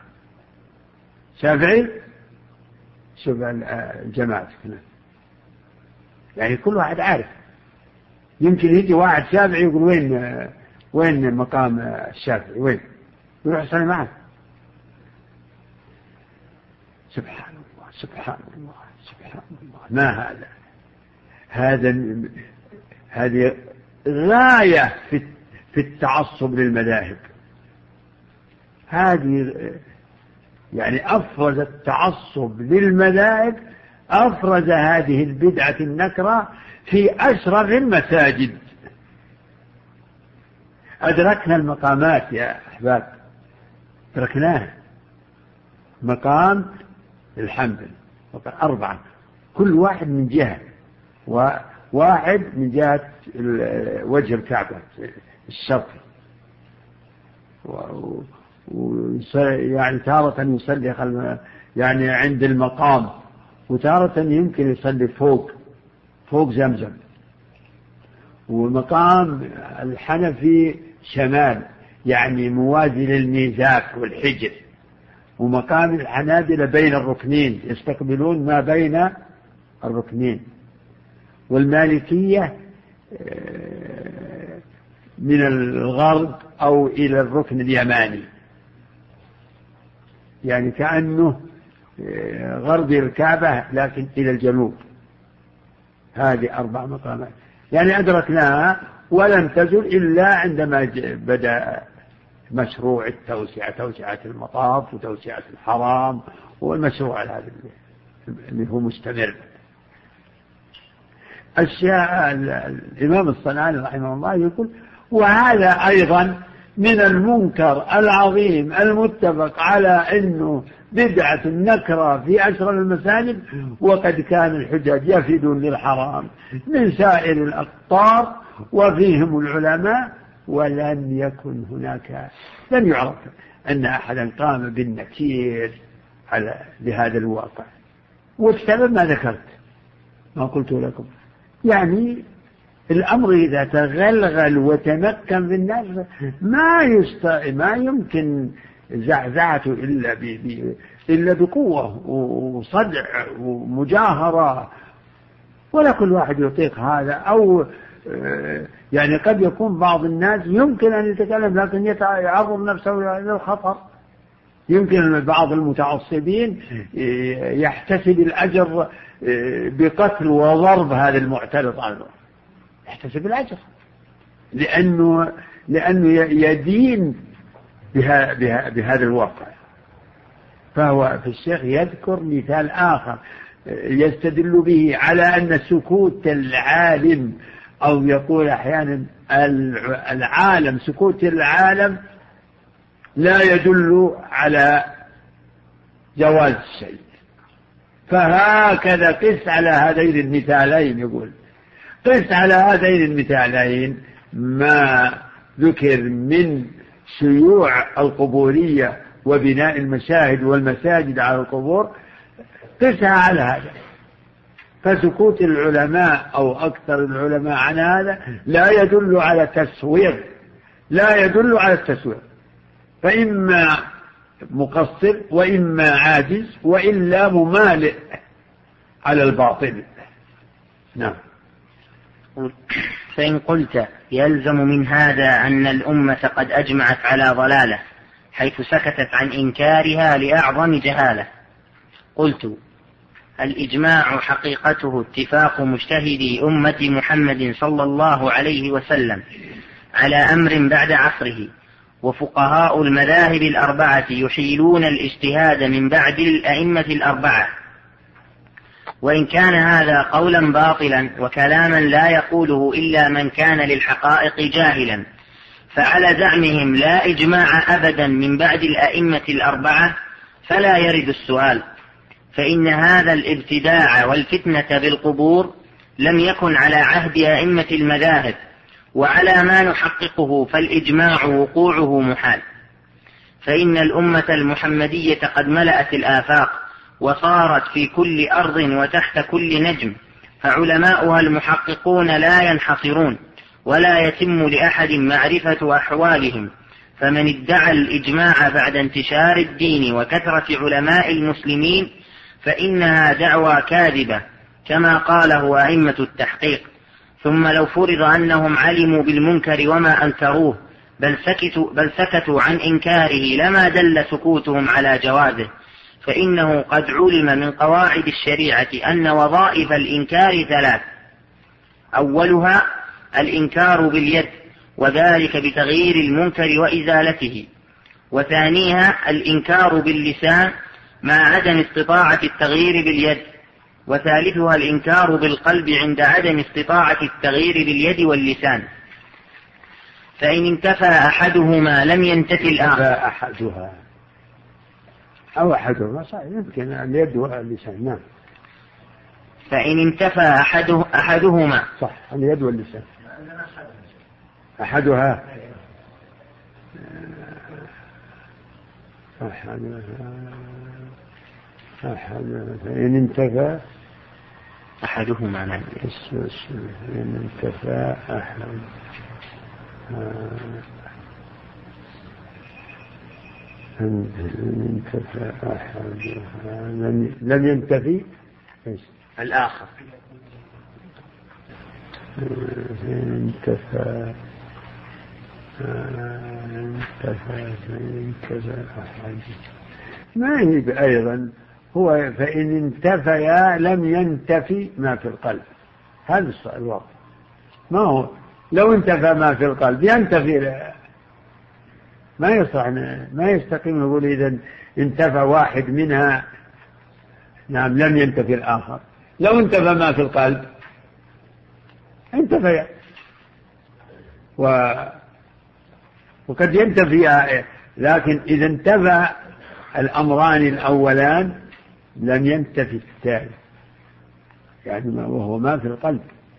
شافعي؟ شوف الجماعة هنا، يعني كل واحد عارف. يمكن يجي واحد شافعي يقول وين وين مقام الشافعي وين؟ يروح يصلي معه. سبحان الله سبحان الله سبحان الله. ما هذا؟ هذا هذه غاية في في التعصب للمذاهب. هذه يعني أفرز التعصب للمذاهب، أفرز هذه البدعة النكرة في أشرر المساجد. أدركنا المقامات يا أحباب، أدركناها. مقام الحنبل أربعة، كل واحد من جهة، وواحد من جهة وجه الكعبة الشرقي، يعني تارة يصلي يعني عند المقام، وتارة يمكن يصلي فوق فوق زمزم. ومقام الحنفي شمال يعني موازي للميزاب والحجر. ومقام الحنابلة بين الركنين، يستقبلون ما بين الركنين. والمالكية من الغرب أو إلى الركن اليماني، يعني كأنه غرب الكعبة لكن إلى الجنوب. هذه أربع مقامات يعني أدركناها، ولم تزل إلا عندما بدأ مشروع التوسعة، توسعة المطاف وتوسعة الحرام، والمشروع هذا اللي هو مستمر. أشياء الإمام الصنعاني رحمه الله يقول: وهذا أيضا من المنكر العظيم المتفق على أنه بدعة نكرة في أشرف المساجد، وقد كان الحجاج يفدون للحرام من سائر الأقطار وفيهم العلماء، ولم يكن هناك، لم يعرف أن أحدا قام بالنكير على لهذا الواقع. والسبب ما ذكرت، ما قلت لكم، يعني الأمر إذا تغلغل وتمكن في الناس ما يست... ما يمكن زعزعته إلا, إلا بقوة وصدع ومجاهرة، ولا كل واحد يطيق هذا. أو يعني قد يكون بعض الناس يمكن أن يتكلم لكن يعرض نفسه للخطر. يمكن بعض المتعصبين يحتسب الأجر بقتل وضرب هذا المعترض عنه، يحتسب الأجر لأنه, لأنه يدين بها بها بهذا الواقع. فهو في الشيخ يذكر مثال آخر يستدل به على أن سكوت العالم، أو يقول أحيانا العالم، سكوت العالم لا يدل على جواز الشيء. فهكذا قس على هذين المثالين، يقول قس على هذين المثالين ما ذكر من شيوع القبورية وبناء المشاهد والمساجد على القبور، قسها على هذا. فسكوت العلماء أو أكثر العلماء عن هذا لا يدل على تسوير، لا يدل على التسوير، فإما مقصر وإما عاجز وإلا ممالئ على الباطل. نعم. فإن قلت يلزم من هذا أن الأمة قد أجمعت على ضلالة حيث سكتت عن إنكارها لأعظم جهالة، قلت الإجماع حقيقته اتفاق مجتهدي أمة محمد صلى الله عليه وسلم على أمر بعد عصره، وفقهاء المذاهب الأربعة يحيلون الاجتهاد من بعد الأئمة الأربعة. وإن كان هذا قولا باطلا وكلاما لا يقوله إلا من كان للحقائق جاهلا، فعلى زعمهم لا إجماع أبدا من بعد الأئمة الأربعة فلا يرد السؤال، فإن هذا الابتداع والفتنة بالقبور لم يكن على عهد أئمة المذاهب، وعلى ما نحققه فالإجماع وقوعه محال. فإن الأمة المحمدية قد ملأت الآفاق وصارت في كل أرض وتحت كل نجم، فعلماؤها المحققون لا ينحصرون ولا يتم لأحد معرفة أحوالهم. فمن ادعى الإجماع بعد انتشار الدين وكثرة علماء المسلمين فإنها دعوى كاذبة كما قاله أئمة التحقيق. ثم لو فرض أنهم علموا بالمنكر وما أنكروه بل سكتوا, بل سكتوا عن إنكاره لما دل سكوتهم على جوازه، فإنه قد علم من قواعد الشريعة أن وظائف الإنكار ثلاث: أولها الإنكار باليد وذلك بتغيير المنكر وإزالته، وثانيها الإنكار باللسان مع عدم استطاعة التغيير باليد، وثالثها الإنكار بالقلب عند عدم استطاعة التغيير باليد واللسان. فإن انتفى أحدهما لم ينتفي الآخر. أحدها أو أحدهما صحيح، يمكن اليد واللسان. نعم. فإن انتفى أحده أحدهما صح، اليد واللسان. أحدها أحدها أحدها فإن انتفى أحدهما. نعم. فإن انتفى أحد إن انتفى أحدها لم ينتفي الآخر. إن انتفى انتفى انتفى أحد ما هي أيضا هو فإن انتفيا لم ينتفي ما في القلب. هذا الواقع. ما هو لو انتفى ما في القلب ينتفي، ما يصح ما يستقيم نقول إذا انتفى واحد منها نعم لم ينتفي الآخر. لو انتفى ما في القلب انتفى، و وقد ينتفي، لكن إذا انتفى الأمران الأولان لم ينتفي الثالث، يعني ما وهو ما في القلب.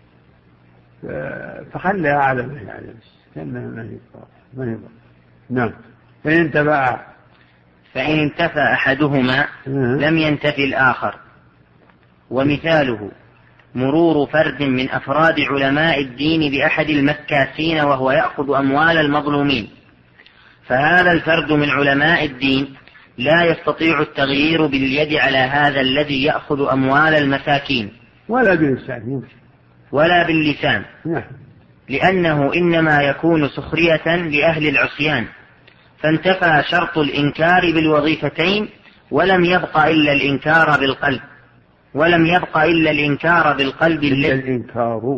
فخلها على ما يعني ما هي ما هي نعم. فإن انتفى فإن انتفى أحدهما لم ينتفي الآخر. ومثاله مرور فرد من أفراد علماء الدين بأحد المكاسين وهو يأخذ أموال المظلومين، فهذا الفرد من علماء الدين لا يستطيع التغيير باليد على هذا الذي يأخذ أموال المساكين ولا باللسان ولا باللسان نعم. لأنه إنما يكون سخرية لأهل العصيان، فانتفى شرط الإنكار بالوظيفتين ولم يبق إلا الإنكار بالقلب ولم يبق إلا الإنكار بالقلب إلا الإنكار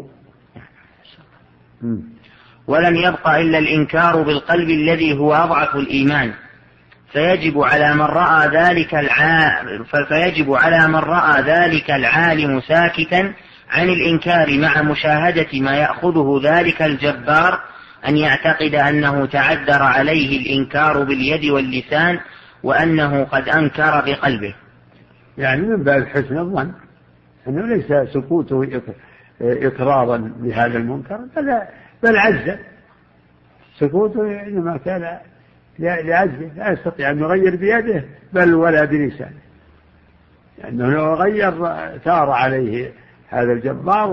ولم يبق إلا الإنكار بالقلب الذي هو أضعف الإيمان، فيجب على من رأى ذلك الع... فيجب على من رأى ذلك العالم ساكتا عن الإنكار مع مشاهدة ما يأخذه ذلك الجبار أن يعتقد أنه تعذر عليه الإنكار باليد واللسان وأنه قد أنكر بقلبه. يعني من باب حسن الظن أنه ليس سكوته إقرارا بهذا المنكر بل, بل عجزه، سكوته إنما كان لعجزه، لا يستطيع أن يغير بيده بل ولا بلسانه، لأنه لو غير ثار عليه هذا الجبار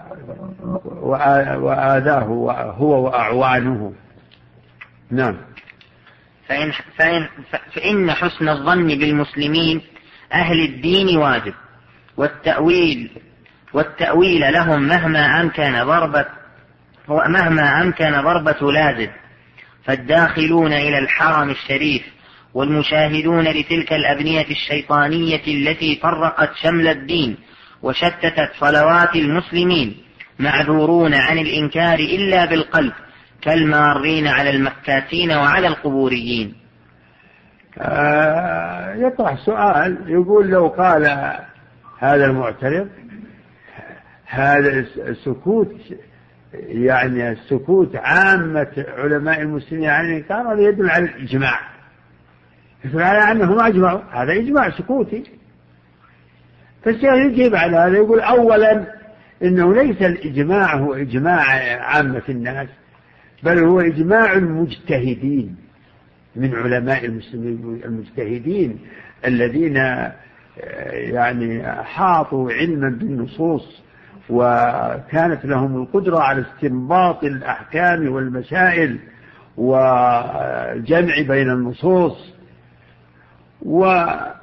وآذاه هو وأعوانه. نعم. فإن, فإن, فإن حسن الظن بالمسلمين أهل الدين واجب، والتأويل والتأويل لهم مهما أمكن ضربة مهما أمكن ضربة لازم، فالداخلون إلى الحرم الشريف والمشاهدون لتلك الأبنية الشيطانية التي فرقت شمل الدين وشتتت صلوات المسلمين معذورون عن الإنكار إلا بالقلب كالمارين على المكاتين وعلى القبوريين. آه يطرح سؤال يقول لو قال هذا المعترض هذا السكوت يعني السكوت عامة علماء المسلمين عن الإنكار يدل على الإجماع، يدل على أنهم أجمعوا، هذا إجماع سكوتي. فالشيخ يجيب على هذا يقول أولا إنه ليس الإجماع هو إجماع عامة الناس، بل هو إجماع المجتهدين من علماء المسلمين المجتهدين الذين يعني حاطوا علما بالنصوص وكانت لهم القدرة على استنباط الأحكام والمسائل والجمع بين النصوص، وبناء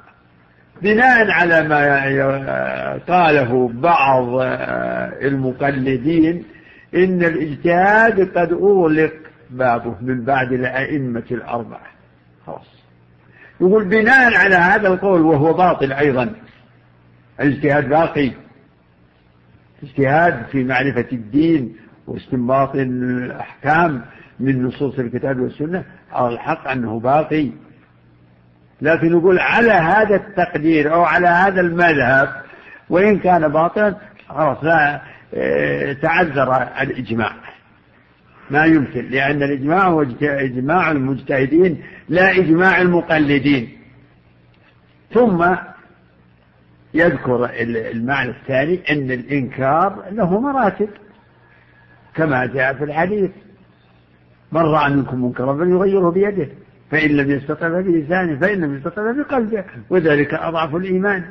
على ما قاله بعض المقلدين إن الاجتهاد قد أغلق بابه من بعد الأئمة الأربعة، خلاص. يقول بناء على هذا القول وهو باطل أيضا، الاجتهاد باقي، اجتهاد في معرفة الدين واستنباط الأحكام من نصوص الكتاب والسنة على الحق أنه باقي، لكن يقول على هذا التقدير أو على هذا المذهب وإن كان باطلا خلاص لا تعذر الإجماع، ما يمكن، لأن الإجماع هو إجماع المجتهدين لا إجماع المقلدين. ثم يذكر المعنى الثاني أن الإنكار له مراتب كما جاء في الحديث: من رأى منكم منكرا فليغيره بيده، فإن لم يستطع بلسانه، فإن لم يستطع بقلبه، وذلك أضعف الإيمان.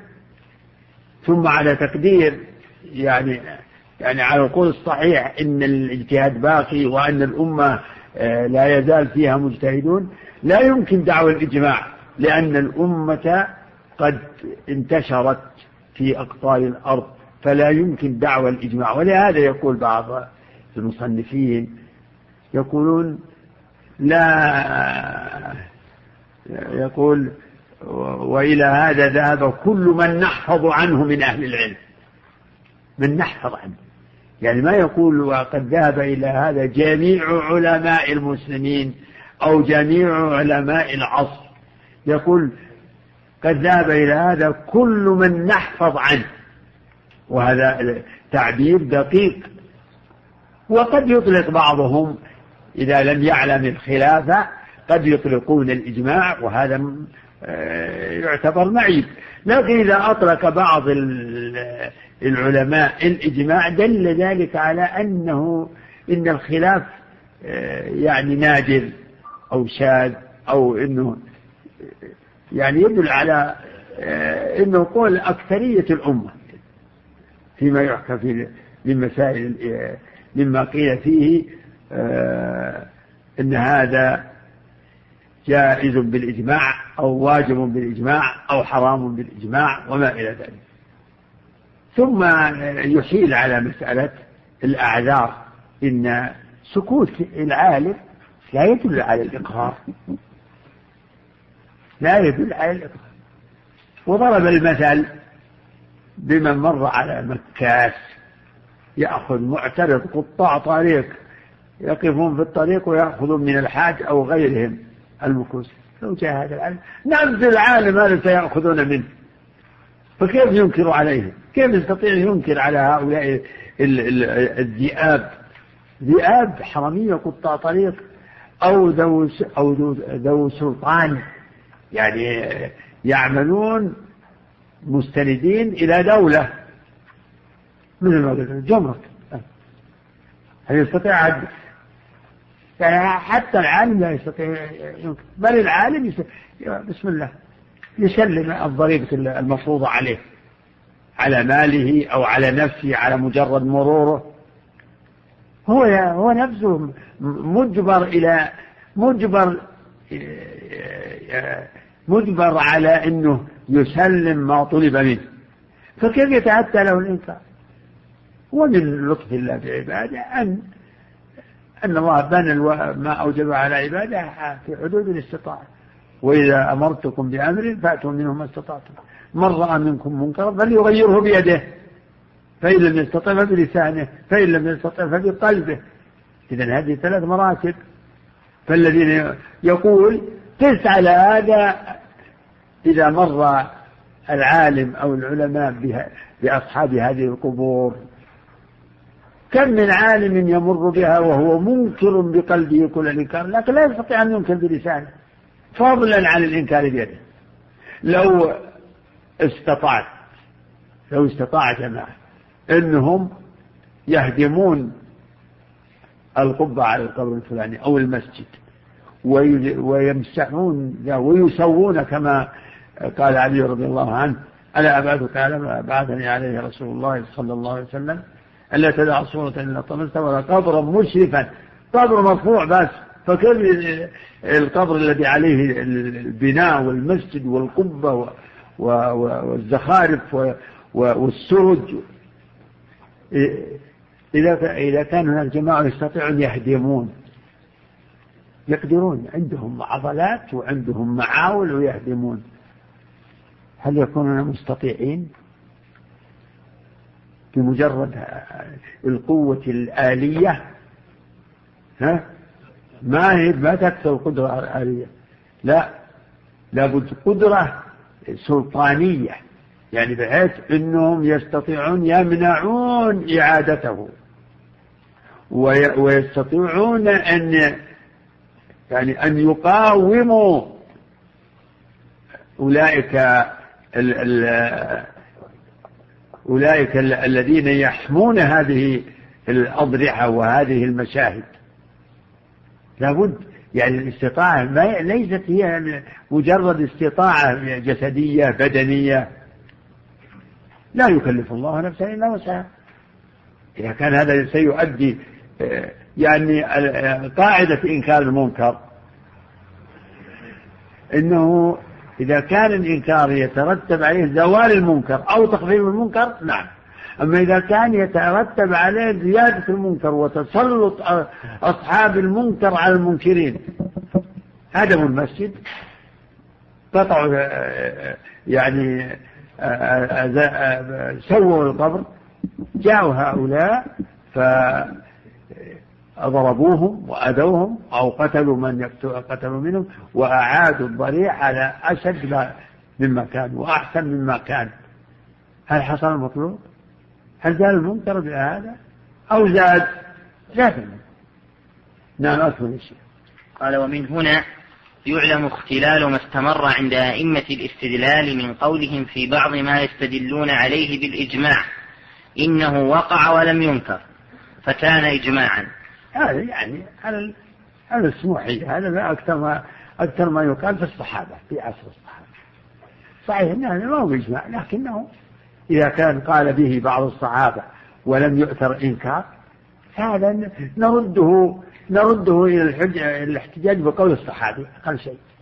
ثم على تقدير يعني يعني على القول الصحيح إن الاجتهاد باقي وأن الأمة لا يزال فيها مجتهدون، لا يمكن دعوى الإجماع، لأن الأمة قد انتشرت في أقطار الأرض، فلا يمكن دعوى الإجماع. ولهذا يقول بعض المصنفين يقولون لا يقول وإلى هذا ذهب كل من نحفظ عنه من أهل العلم، من نحفظ عنه، يعني ما يقول وقد ذهب إلى هذا جميع علماء المسلمين أو جميع علماء العصر، يقول قد ذهب إلى هذا كل من نحفظ عنه، وهذا تعبير دقيق. وقد يطلق بعضهم إذا لم يعلم الخلافة قد يطلقون الإجماع، وهذا يعتبر معيب، لكن إذا أطلق بعض العلماء الإجماع دل ذلك على أنه إن الخلاف يعني نادر أو شاذ، أو إنه يعني يدل على إنه قول أكثرية الأمة فيما يحكى في من مسائل مما قيل فيه إن هذا جائز بالإجماع أو واجب بالإجماع أو حرام بالإجماع وما إلى ذلك. ثم يحيل على مسألة الأعذار، إن سكوت العالم لا يدل على الإقرار، لا يدل على الإقرار. وضرب المثل بمن مر على مكاس يأخذ معترض قطاع طريق يقفون في الطريق ويأخذون من الحاج أو غيرهم المكوس. لو جاء هذا العالم نفس العالم هذا سيأخذون منه، فكيف ينكر عليهم؟ كيف يستطيع ينكر على هؤلاء الذئاب، ذئاب حرامية قطاع طريق أو ذو أو ذو سلطان، يعني يعملون مستندين إلى دولة مثل ما قلت الجمرك، هل يستطيع عد؟ يعني حتى العالم لا يستطيع ينكر، بل العالم يستطيع بسم الله يسلم الضريبة المفروضة عليه على ماله أو على نفسه على مجرد مروره. هو هو نفسه مجبر إلى مجبر مجبر على أنه يسلم ما طلب منه، فكيف يتأتى له الإنكار؟ ومن لطف الله بعباده أن أن الله بنى ما أوجب على عباده في حدود الاستطاعة، وإذا أمرتكم بأمر فأتوا منه ما استطعتم، من رأى منكم منكرا فليغيره بيده، فإن لم يستطع فبلسانه، فإن لم يستطع فبقلبه. إذن هذه ثلاث مراتب. فالذين يقول قس على هذا إذا مر العالم أو العلماء بأصحاب هذه القبور، كم من عالم يمر بها وهو منكر بقلبه كل الإنكار، لكن لا يستطيع أن ينكر بلسانه فضلا عن الإنكار بيده. لو استطعت لو استطاع جماعة أنهم يهدمون القبة على القبر الفلاني أو المسجد ويمسحون ويسوون كما قال علي رضي الله عنه: ألا أبعثك على ما بعثني عليه رسول الله صلى الله عليه وسلم ألا تدع صورة إلا طمستها ولا قبرا مشرفا، قبر مرفوع بس، فكيف القبر الذي عليه البناء والمسجد والقبة والزخارف والسرج؟ إذا كان هناك جماعة يستطيعون يهدمون، يقدرون، عندهم عضلات وعندهم معاول ويهدمون، هل يكونون مستطيعين بمجرد القوة الآلية؟ ها ما هي ما تكثر القدرة الآلية، لا لابد قدرة سلطانية، يعني بحيث أنهم يستطيعون يمنعون إعادته ويستطيعون أن يعني أن يقاوموا أولئك ال ال أولئك ال الذين يحمون هذه الأضرحة وهذه المشاهد. لابد يعني الاستطاعة ليست هي مجرد استطاعة جسدية بدنية، لا يكلف الله نفسا إلا وسعها. إذا كان هذا سيؤدي يعني قاعدة إنكار المنكر إنه إذا كان الإنكار يترتب عليه زوال المنكر أو تخفيف المنكر نعم، أما إذا كان يترتب عليه زيادة المنكر وتسلط أصحاب المنكر على المنكرين، هدموا المسجد، قطعوا يعني سووا القبر، جاءوا هؤلاء فضربوهم وأذوهم أو قتلوا من قتلوا منهم وأعادوا الضريح على أشد مما كان وأحسن مما كان. هل حصل المطلوب؟ هل زال المنكر بهذا أو زاد؟ زاد. نعم أكمل الشيء. قال: ومن هنا يعلم اختلال ما استمر عند أئمة الاستدلال من قولهم في بعض ما يستدلون عليه بالإجماع إنه وقع ولم ينكر فكان إجماعا. هذا يعني هذا هذا السموحي، هذا أكثر ما أكثر ما يقال في الصحابة في عصر الصحابة. صحيح أنه ما هو إجماع، لكنه إذا كان قال به بعض الصحابة ولم يؤثر إنكار هذا نرده نرده إلى الحجة الاحتجاج بقول الصحابي أقل شيء.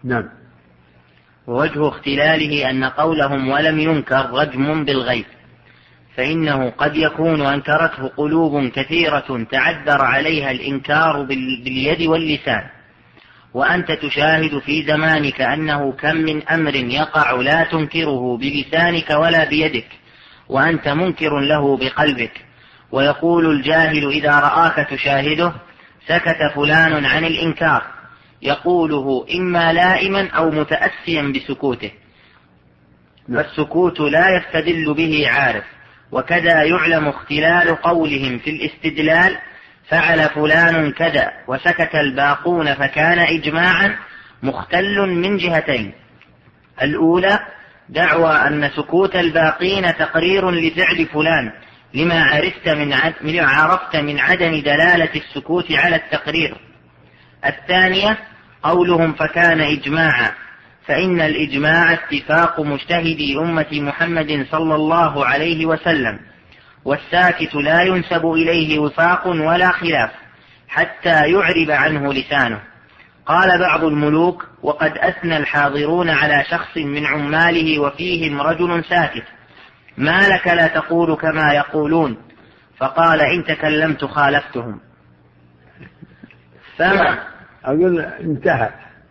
نعم. ووجه اختلاله أن قولهم ولم ينكر رجم بالغيب، فإنه قد يكون أنكرته قلوب كثيرة تعذر عليها الإنكار باليد واللسان، وأنت تشاهد في زمانك أنه كم من أمر يقع لا تنكره بلسانك ولا بيدك وأنت منكر له بقلبك. ويقول الجاهل إذا رآك تشاهده سكت فلان عن الإنكار، يقوله إما لائما أو متأسيا بسكوته، فالسكوت لا يستدل به عارف. وكذا يعلم اختلال قولهم في الاستدلال، فعل فلان كذا وسكت الباقون فكان إجماعا، مختل من جهتين. الأولى دعوى أن سكوت الباقين تقرير لفعل فلان لما عرفت من عد... لما عرفت من عدم دلالة السكوت على التقرير. الثانية قولهم فكان إجماعا، فإن الإجماع اتفاق مجتهدي أمة محمد صلى الله عليه وسلم، والساكت لا ينسب إليه وفاق ولا خلاف حتى يعرب عنه لسانه. قال بعض الملوك وقد أثنى الحاضرون على شخص من عماله وفيهم رجل ساكت: ما لك لا تقول كما يقولون؟ فقال إن تكلمت خالفتهم. فما أقول انتهى،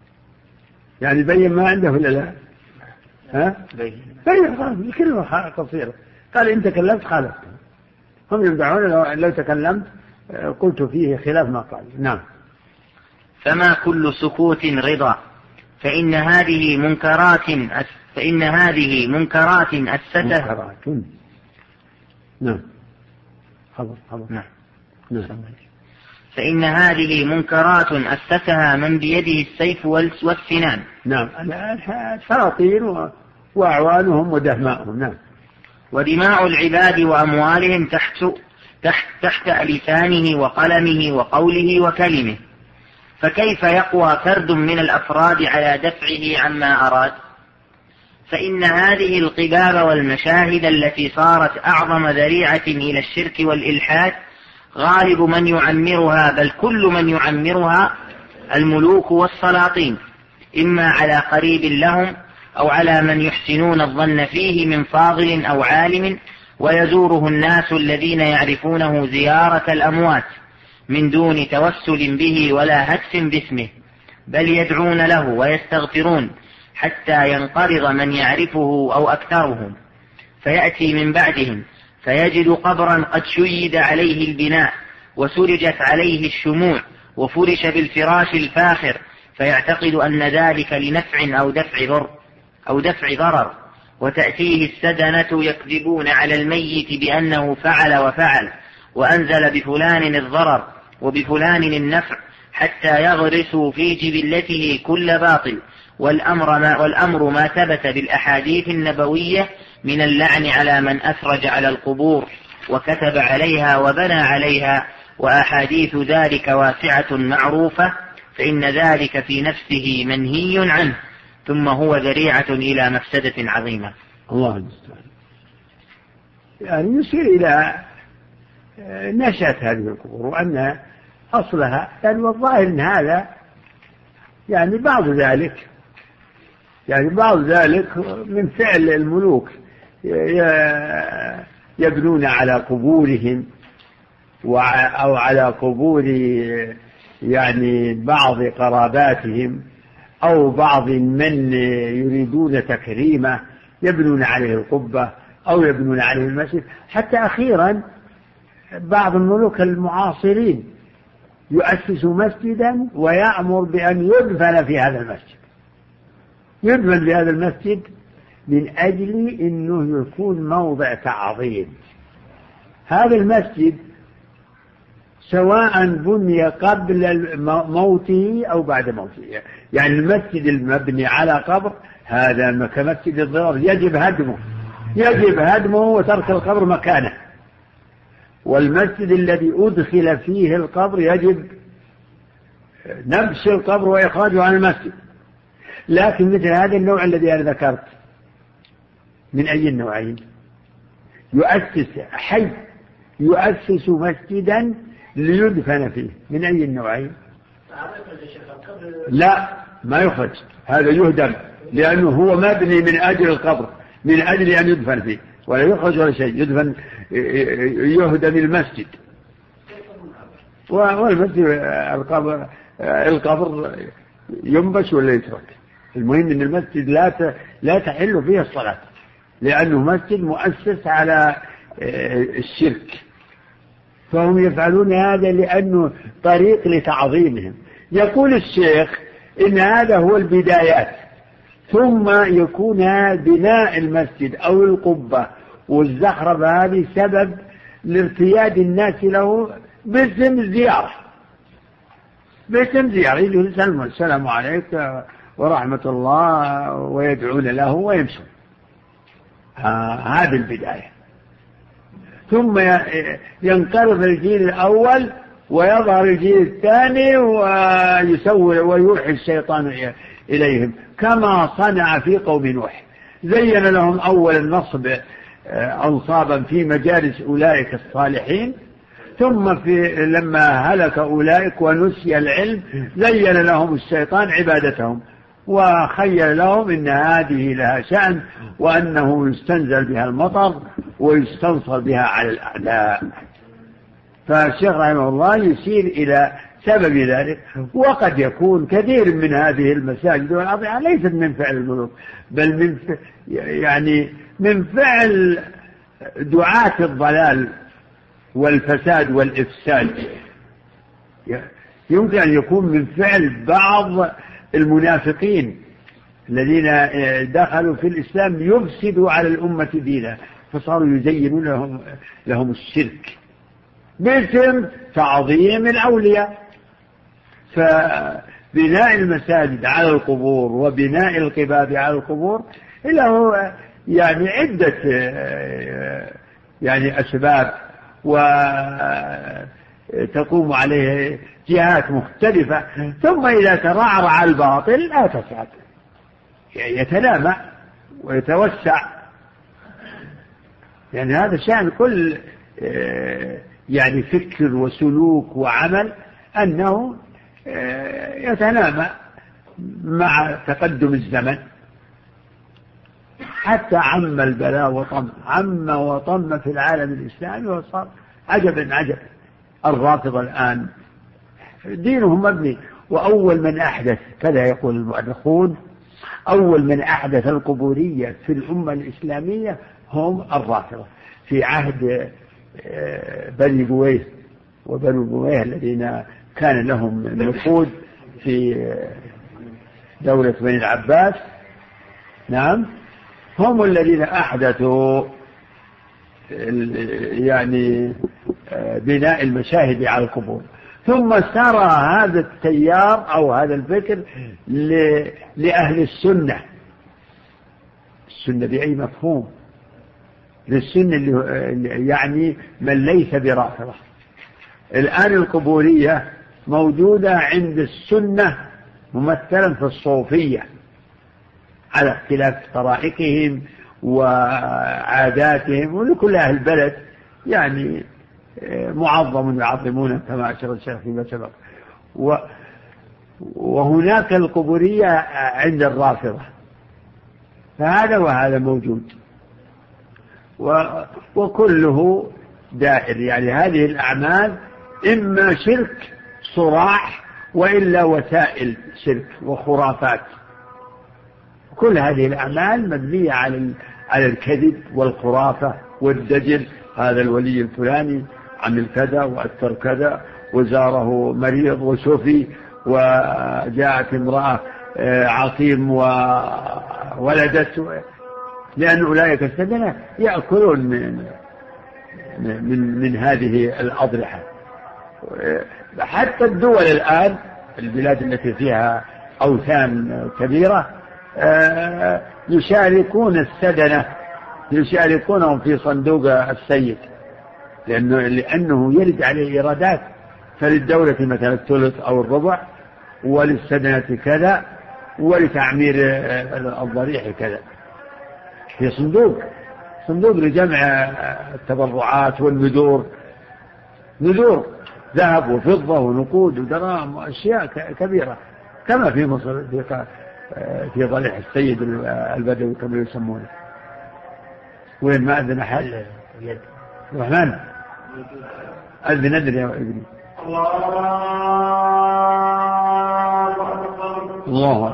يعني بين ما عنده ولا لا؟ ها؟ بين بين خلاص، الكلمة قصيرة. قال إن تكلمت خالفتهم. هم يدعون لو, لو تكلمت قلت فيه خلاف ما قال. نعم. فما كل سكوت رضا، فإن هذه منكرات فإن هذه منكرات أسستها منكرات. نعم. خبر خبر. نعم. نعم. فإن هذه منكرات أسسها من بيده السيف والسنان. نعم. السلاطين وأعوانهم ودهماؤهم. نعم. ودماء العباد وأموالهم تحت تحت تحت لسانه وقلمه وقوله وكلمه، فكيف يقوى فرد من الأفراد على دفعه عما أراد؟ فإن هذه القباب والمشاهد التي صارت أعظم ذريعة إلى الشرك والإلحاد غالب من يعمرها، بل كل من يعمرها، الملوك والسلاطين، إما على قريب لهم أو على من يحسنون الظن فيه من فاضل أو عالم، ويزوره الناس الذين يعرفونه زيارة الأموات من دون توسل به ولا هتف باسمه، بل يدعون له ويستغفرون حتى ينقرض من يعرفه أو أكثرهم، فيأتي من بعدهم فيجد قبرا قد شيد عليه البناء وسرجت عليه الشموع وفرش بالفراش الفاخر، فيعتقد أن ذلك لنفع أو دفع ضر أو دفع ضرر، وتأتيه السدنة يكذبون على الميت بأنه فعل وفعل وأنزل بفلان الضرر وبفلان النفع، حتى يغرسوا في جبلته كل باطل. والأمر ما, والأمر ما ثبت بالأحاديث النبوية من اللعن على من أثرج على القبور وكتب عليها وبنى عليها، وأحاديث ذلك واسعة معروفة، فإن ذلك في نفسه منهي عنه، ثم هو ذريعة إلى مفسدة عظيمة. الله المستعان. يعني يشير إلى نشأة هذه القبور وأن أصلها، يعني والظاهر أن هذا يعني بعض ذلك يعني بعض ذلك من فعل الملوك، يبنون على قبورهم أو على قبور يعني بعض قراباتهم أو بعض من يريدون تكريمه، يبنون عليه القبة أو يبنون عليه المسجد. حتى أخيرا بعض الملوك المعاصرين يؤسس مسجدا ويأمر بأن يدفن في هذا المسجد، يدفن في هذا المسجد من أجل أنه يكون موضع تعظيم. هذا المسجد سواء بني قبل موته أو بعد موته، يعني المسجد المبني على قبر هذا كمسجد الضرار يجب هدمه يجب هدمه وترك القبر مكانه، والمسجد الذي أدخل فيه القبر يجب نبش القبر وإخراجه عن المسجد. لكن مثل هذا النوع الذي أنا ذكرت، من أي النوعين؟ يؤسس حي يؤسس مسجدا ليدفن فيه، من أي النوعين؟ لا، ما يخرج، هذا يهدم، لأنه هو مبني من أجل القبر، من أجل أن يدفن فيه، ولا يخرج ولا شيء، يدفن يهدم المسجد. والمسجد القبر القبر ينبش ولا يترك، المهم أن المسجد لا لا تحل فيه الصلاة، لأنه مسجد مؤسس على الشرك، فهم يفعلون هذا لأنه طريق لتعظيمهم. يقول الشيخ إن هذا هو البدايات، ثم يكون بناء المسجد أو القبة والزخرفة هذه سبب لارتياد الناس له باسم زيارة، باسم زيارة، يجوا يسلموا السلام عليك ورحمة الله ويدعون له ويمشون. هذه البداية. ثم ينقرض الجيل الأول ويظهر الجيل الثاني ويسوي ويوحي الشيطان إليهم كما صنع في قوم نوح. زين لهم أول النصب أنصابا في مجالس أولئك الصالحين، ثم في لما هلك أولئك ونسي العلم زين لهم الشيطان عبادتهم وخيل لهم إن هذه لها شأن، وأنه يستنزل بها المطر ويستنصر بها على الأعداء. فالشيخ رحمه الله يشير إلى سبب ذلك. وقد يكون كثير من هذه المساجد والأضرحة ليست من فعل الملوك، بل من يعني من فعل دعاة الضلال والفساد والإفساد. يمكن أن يكون من فعل بعض المنافقين الذين دخلوا في الإسلام يفسدوا على الأمة دينها، فصاروا يزينون لهم, لهم الشرك باسم تعظيم الأولياء. فبناء المساجد على القبور وبناء القباب على القبور له يعني عدة يعني أسباب، وتقوم عليه جهات مختلفة. ثم إذا ترعرع الباطل لا تسعد، يتنامى ويتوسع. يعني هذا شأن كل يعني فكر وسلوك وعمل، أنه يتنامى مع تقدم الزمن حتى عم البلاء وطم، عم وطم في العالم الإسلامي وصار عجبا عجب. الرافضة الآن دينهم مبني، وأول من أحدث كذا يقول المؤرخون، أول من أحدث القبورية في الأمة الإسلامية هم الرافضة في عهد بني بويه وبنو بويه الذين كان لهم نفوذ في دولة بني العباس. نعم، هم الذين أحدثوا يعني بناء المشاهد على القبور. ثم سرى هذا التيار أو هذا الفكر لأهل السنة. السنة بأي مفهوم؟ للسنة اللي يعني من ليس برافضة. الآن القبورية موجودة عند السنة ممثلا في الصوفية على اختلاف طرائقهم وعاداتهم، ولكل أهل البلد يعني معظم يعظمونه كما أشار الشيخ فيما سبق. وهناك القبورية عند الرافضة، فهذا وهذا موجود، وكله دائر. يعني هذه الأعمال إما شرك صراح وإلا وسائل شرك وخرافات. كل هذه الأعمال مبنية على على الكذب والخرافة والدجل. هذا الولي الفلاني عمل كذا وأثر كذا وزاره مريض وشفي، وجاءت امرأة عقيم وولدت، لأن أولئك السدنة يأكلون من, من, من هذه الأضرحة. حتى الدول الآن البلاد التي فيها أوثان كبيرة يشاركون السدنة، يشاركونهم في صندوق السيد، لأنه, لأنه يرد عليه إيرادات. فللدولة مثلا الثلث أو الربع، وللسدنة كذا، ولتعمير الضريح كذا، في صندوق صندوق لجمع التبرعات والنذور، نذور ذهب وفضة ونقود ودراهم وأشياء كبيرة. كما في مصر في في ضليع السيد البدوي كما يسمونه. وين ما أذن أحد الرحمن أذن أذن يا ابني. الله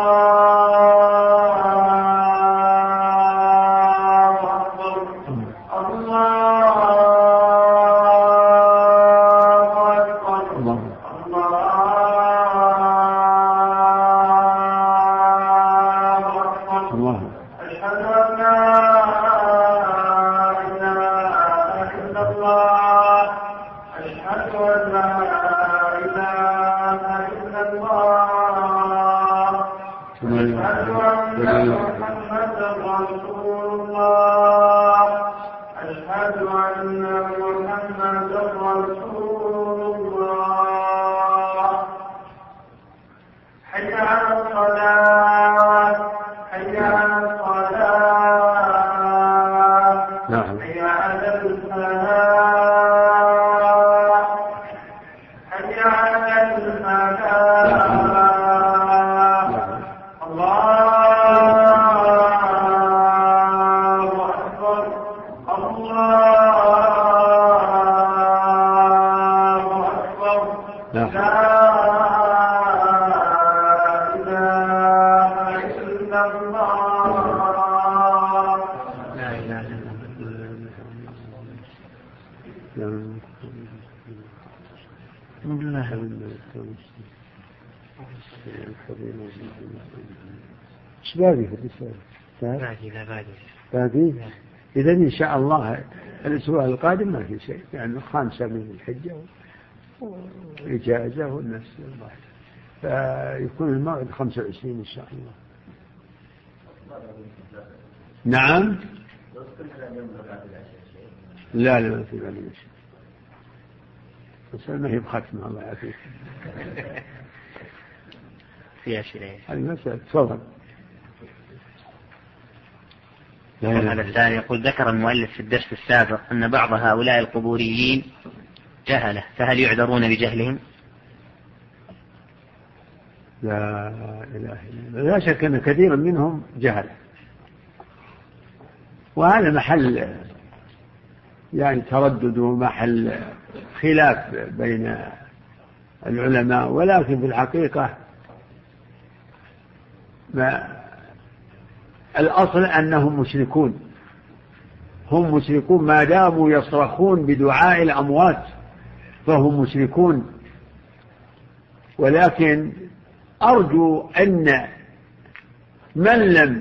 باقي في الرسالة باقي لا باقي باقي إذا إن شاء الله الأسبوع القادم ما في شيء يعني خامسة من الحجة وإجازة والناس الله فيكون الموعد خمسة وعشرين إن شاء الله. نعم لا لا في بالي شيء بس ما هي بختمة الله يعافيك فيها شيء هذه مسألة تفضل. هذا الثاني يقول ذكر المؤلف في الدرس السابق أن بعض هؤلاء القبوريين جهلة فهل يعذرون بجهلهم؟ لا إله إلا الله لا شك أن كثيرا منهم جهلة وهذا محل يعني تردد ومحل خلاف بين العلماء ولكن في الحقيقة ما الأصل أنهم مشركون هم مشركون ما داموا يصرخون بدعاء الأموات فهم مشركون. ولكن أرجو أن من لم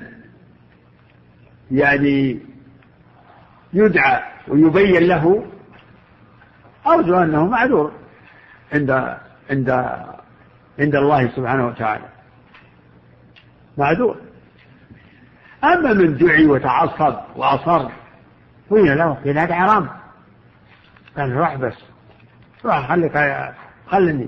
يعني يدعى ويبين له أرجو أنه معذور عند عند عند الله سبحانه وتعالى معذور. أما من دعي وتعصب وأصر قيل له قيل هذا حرام قال روح بس روح خليك خلني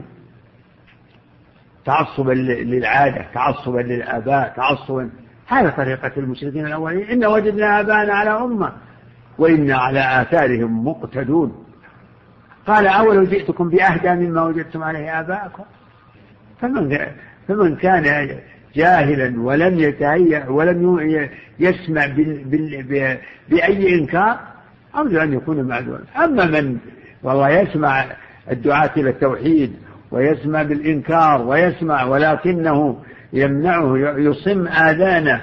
تعصبا للعادة تعصبا للآباء تعصبا هذا طريقة المشركين الأولين إن وجدنا آباءنا على أمة وإنا على آثارهم مقتدون. قال أولو جئتكم بأهدى مما وجدتم عليه آباءكم فمن, فمن كان جاهلا ولم يتهيأ ولم يسمع بأي إنكار أرجو أن يكون معذورا. أما من والله يسمع الدعاة إلى التوحيد ويسمع بالإنكار ويسمع ولكنه يمنعه يصم آذانه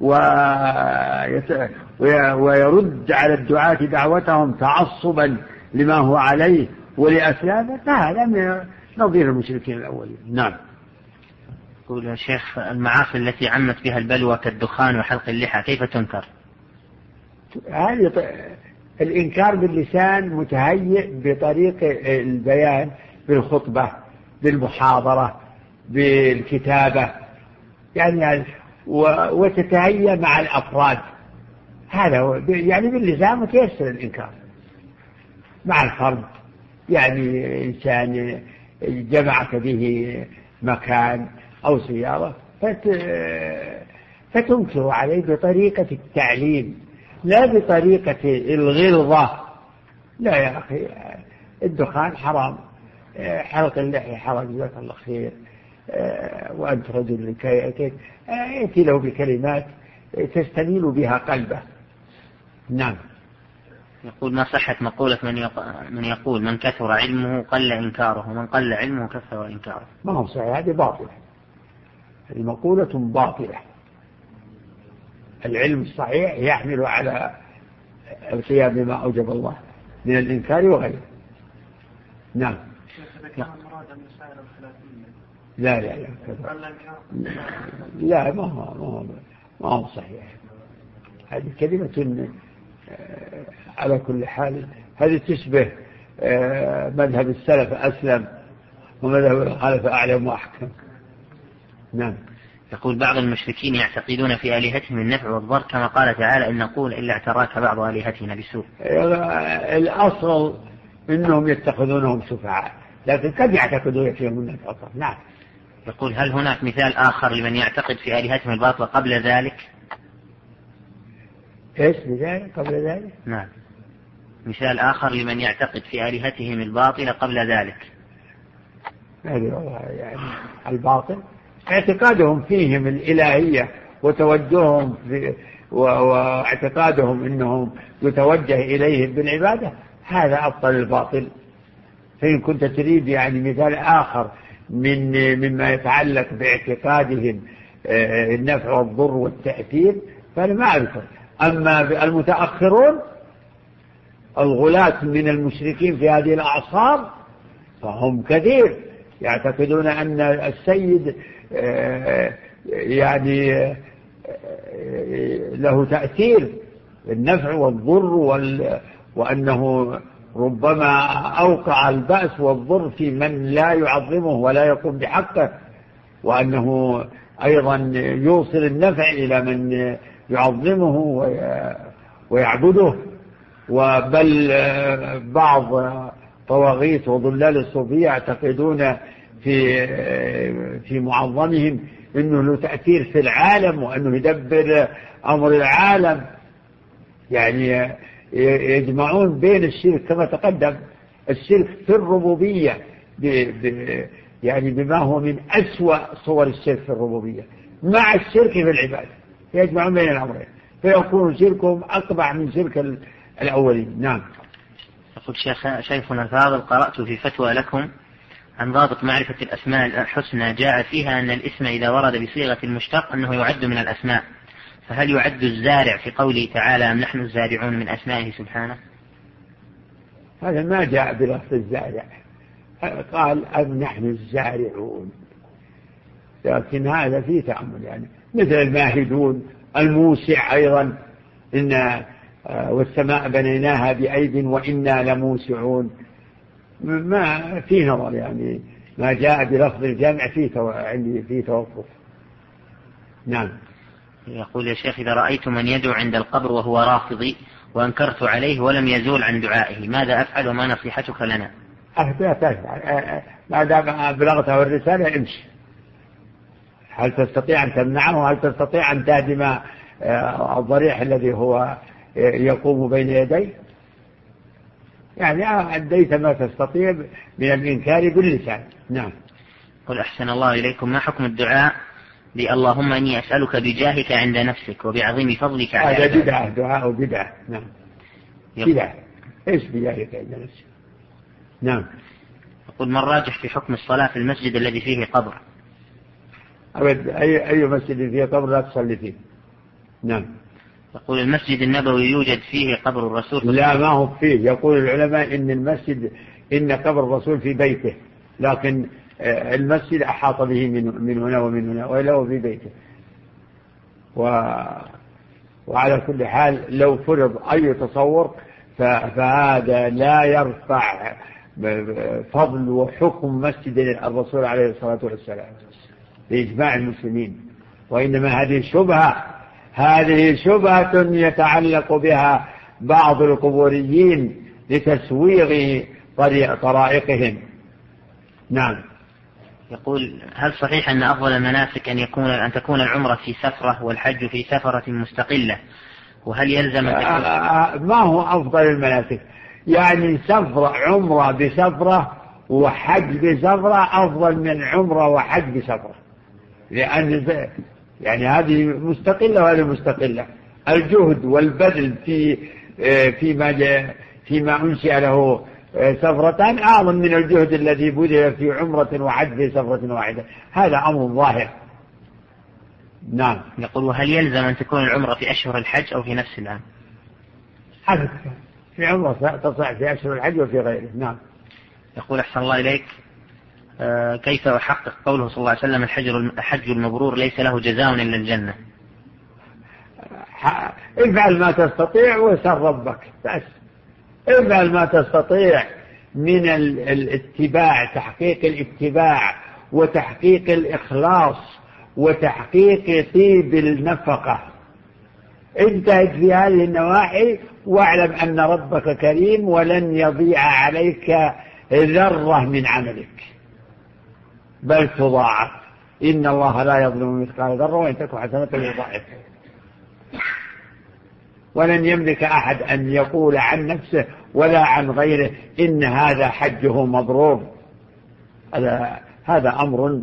ويرد على الدعاة دعوتهم تعصبا لما هو عليه ولأسلافه فهذا نظير المشركين الأولين. نعم. يقول يا شيخ المعاصي التي عمت بها البلوى كالدخان وحلق اللحى كيف تنكر؟ هذه الإنكار باللسان متهيئ بطريق البيان بالخطبة بالمحاضرة بالكتابة يعني وتتهيأ مع الأفراد هذا هو يعني باللسان متيسر الإنكار مع الفرد يعني إنسان جمعك به مكان أو سيارة فتنكر عليه بطريقة التعليم لا بطريقة الغلظة. لا يا أخي الدخان حرام حلق اللحية حرام جزاك الله خير وأنت رجل يأتي له بكلمات تستنيل بها قلبه. نعم. يقول ما صحة مقولة من من يقول من كثر علمه قل إنكاره ومن قل علمه كثر إنكاره؟ ما هو صحيح، هذه باطلة، هذه مقولة باطلة. العلم الصحيح يحمل على القيام بما أوجب الله من الإنكار وغيره. نعم. لا لا لا لا ما هو ما هو ما هو صحيح. هذه كلمة على كل حال هذه تشبه مذهب السلف أسلم ومذهب الخلف أعلم وأحكم. نعم. يقول بعض المشركين يعتقدون في آلهتهم النفع والضر كما قال تعالى إن نقول إلا اعتراك بعض آلهتنا بسوء. الأصل إنهم يتخذونهم شفعاء، لكن قد يعتقدون فيهم النفع والضر. نعم. يقول هل هناك مثال آخر لمن يعتقد في آلهتهم الباطلة قبل ذلك؟ إيش مثال قبل ذلك؟ نعم، مثال آخر لمن يعتقد في آلهتهم الباطلة قبل ذلك. يعني الباطل اعتقادهم فيهم الإلهية وتوجههم في واعتقادهم أنهم يتوجه إليهم بالعبادة، هذا أبطل الباطل. فإن كنت تريد يعني مثال آخر من مما يتعلق باعتقادهم النفع والضر والتأثير فأنا ما أذكر. أما المتأخرون الغلاة من المشركين في هذه الأعصار فهم كثير، يعتقدون أن السيد يعني له تأثير النفع والضر وأنه ربما أوقع البأس والضر في من لا يعظمه ولا يقوم بحقه، وأنه أيضا يوصل النفع إلى من يعظمه ويعبده. وبل بعض طواغيت وضلال الصوفية يعتقدون في في معظمهم أنه له تأثير في العالم وأنه يدبر أمر العالم. يعني يجمعون بين الشرك كما تقدم الشرك في الربوبية ب ب يعني بما هو من أسوأ صور الشرك في الربوبية مع الشرك في العبادة، يجمعون بين الأمرين فيكون شركهم أقبح من شرك الأولين. نعم. يقول شيخ شيخنا الفاضل قرأت في فتوى لكم عن ضابط معرفة الأسماء الحسنى جاء فيها أن الاسم إذا ورد بصيغة المشتق أنه يعد من الأسماء، فهل يعد الزارع في قوله تعالى أم نحن الزارعون من أسمائه سبحانه؟ هذا ما جاء بلفظ الزارع، قال أم نحن الزارعون، لكن هذا فيه تأمل يعني مثل الماهدون الموسع أيضا إن والسماء بنيناها بأيد وإنا لموسعون، ما فيه نظر يعني ما جاء بلفظ الجامع فيه عندي فيه توقف. نعم. يقول يا شيخ إذا رأيت من يدعو عند القبر وهو رافضي وأنكرت عليه ولم يزول عن دعائه ماذا أفعل وما نصيحتك لنا؟ أفعل ما دام بلغته الرسالة امشي. هل تستطيع أن تمنعه؟ هل تستطيع أن تهدم الضريح الذي هو يقوم بين يديه؟ يعني أديت ما تستطيع من الإنكار باللسان. نعم. قل أحسن الله إليكم ما حكم الدعاء اللهم إني أسألك بجاهك عند نفسك وبعظيم فضلك على هذا بدعة، دعاء بدعة. نعم بدعة. إيش بجاهك عند نفسك؟ نعم. يقول من راجح في حكم الصلاة في المسجد الذي فيه قبر؟ أبد أي أي مسجد فيه قبر لا تصلي فيه. نعم. يقول المسجد النبوي يوجد فيه قبر الرسول؟ لا ما هو فيه. يقول العلماء إن المسجد إن قبر الرسول في بيته، لكن المسجد أحاط به من من هنا ومن هنا وإلا هو في بيته. و وعلى كل حال لو فرض أي تصور فهذا لا يرفع فضل وحكم مسجد الرسول عليه الصلاة والسلام بإجماع المسلمين، وإنما هذه شبهة هذه شبهة يتعلق بها بعض القبوريين لتسويغ طرائقهم. نعم. يقول هل صحيح أن أفضل المناسك أن يكون أن تكون العمرة في سفرة والحج في سفرة مستقلة، وهل يلزم ما هو أفضل المناسك؟ يعني سفرة عمرة بسفرة وحج بسفرة أفضل من عمرة وحج بسفرة، لأن يعني هذه مستقلة وهذه مستقلة. الجهد والبذل في فيما فيما أنشئ له سفرتان أعظم من الجهد الذي بذل في عمرة وحج في سفرة واحدة، هذا أمر ظاهر. نعم. يقول وهل يلزم أن تكون العمرة في أشهر الحج أو في نفس العام؟ حدث في عمرة تصح في أشهر الحج وفي غيره. نعم. يقول أحسن الله إليك، آه كيف أحقق قوله صلى الله عليه وسلم الحج المبرور ليس له جزاء إلا الجنة؟ افعل ما تستطيع وسر ربك بس. افعل ما تستطيع من الاتباع، تحقيق الاتباع وتحقيق الإخلاص وتحقيق طيب النفقة. اجتهد في هذه النواحي واعلم أن ربك كريم ولن يضيع عليك ذرة من عملك، بل تضاعف. إن الله لا يظلم مثقال ذرة وإن تك حسنة يضاعفها. ولن يملك أحد أن يقول عن نفسه ولا عن غيره إن هذا حجه مبرور. هذا هذا أمر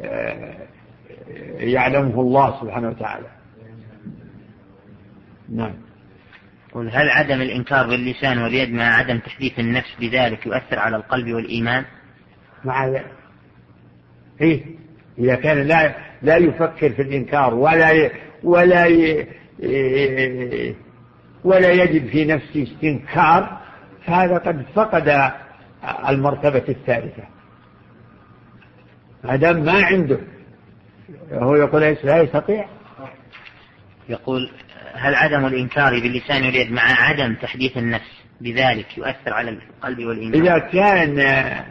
يعلمه الله سبحانه وتعالى. نعم. هل عدم الإنكار باللسان واليد مع عدم تحديث النفس بذلك يؤثر على القلب والإيمان؟ مع إيه؟ إذا كان لا لا يفكر في الإنكار ولا ي... ولا ي... ولا يجب في نفسه استنكار، فهذا قد فقد المرتبة الثالثة. هذا ما عنده، هو يقول لا يستطيع. يقول هل عدم الإنكار باللسان واليد مع عدم تحديث النفس بذلك يؤثر على القلب والإيمان؟ إذا كان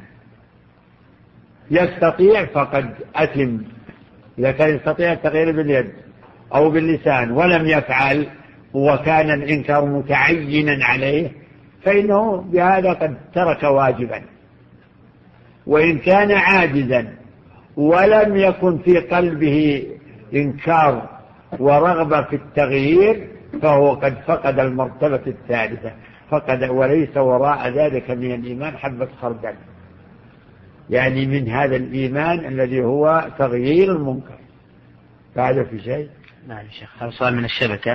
يستطيع فقد أتم. إذا كان يستطيع التغيير باليد أو باللسان ولم يفعل وكان الإنكار متعينا عليه فإنه بهذا قد ترك واجبا. وإن كان عاجزا ولم يكن في قلبه إنكار ورغبة في التغيير فهو قد فقد المرتبة الثالثة، فقد وليس وراء ذلك من الإيمان حبة خردل، يعني من هذا الإيمان الذي هو تغيير المنكر. فهذا في شيء. نعم شيخ. هذا سؤال من الشبكة.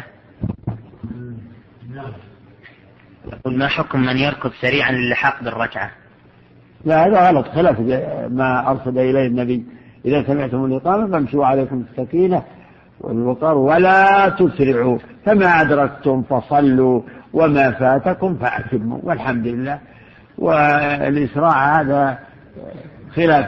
نعم. يقول ما حكم من يركض سريعا للحاق بالركعة؟ لا هذا غلط، خلاف ما أرشد إليه النبي. إذا سمعتم الإقامة فامشوا عليكم السكينة والوقار ولا تسرعوا، فما أدركتم فصلوا وما فاتكم فأتموا، والحمد لله. والإسراع هذا خلاف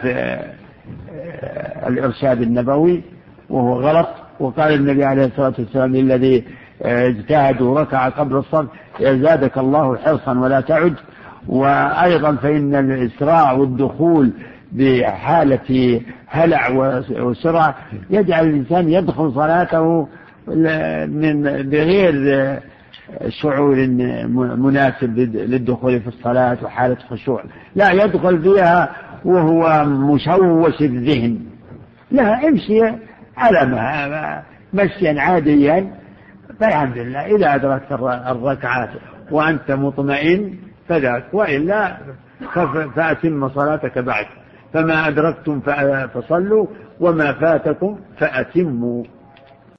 الإرشاد النبوي وهو غلط. وقال النبي عليه الصلاة والسلام الذي اجتهد وركع قبل الصف زادك الله حرصا ولا تعد. وأيضا فإن الإسراع والدخول بحالة هلع وسرعة يجعل الإنسان يدخل صلاته من بغير شعور مناسب للدخول في الصلاة وحالة خشوع، لا يدخل فيها وهو مشوش الذهن. لا، امشي على ما مشيا عاديا فالحمد لله. إذا أدركت الركعات وأنت مطمئن فذاك، وإلا فأتم صلاتك بعد. فما أدركتم فصلوا وما فاتكم فأتموا.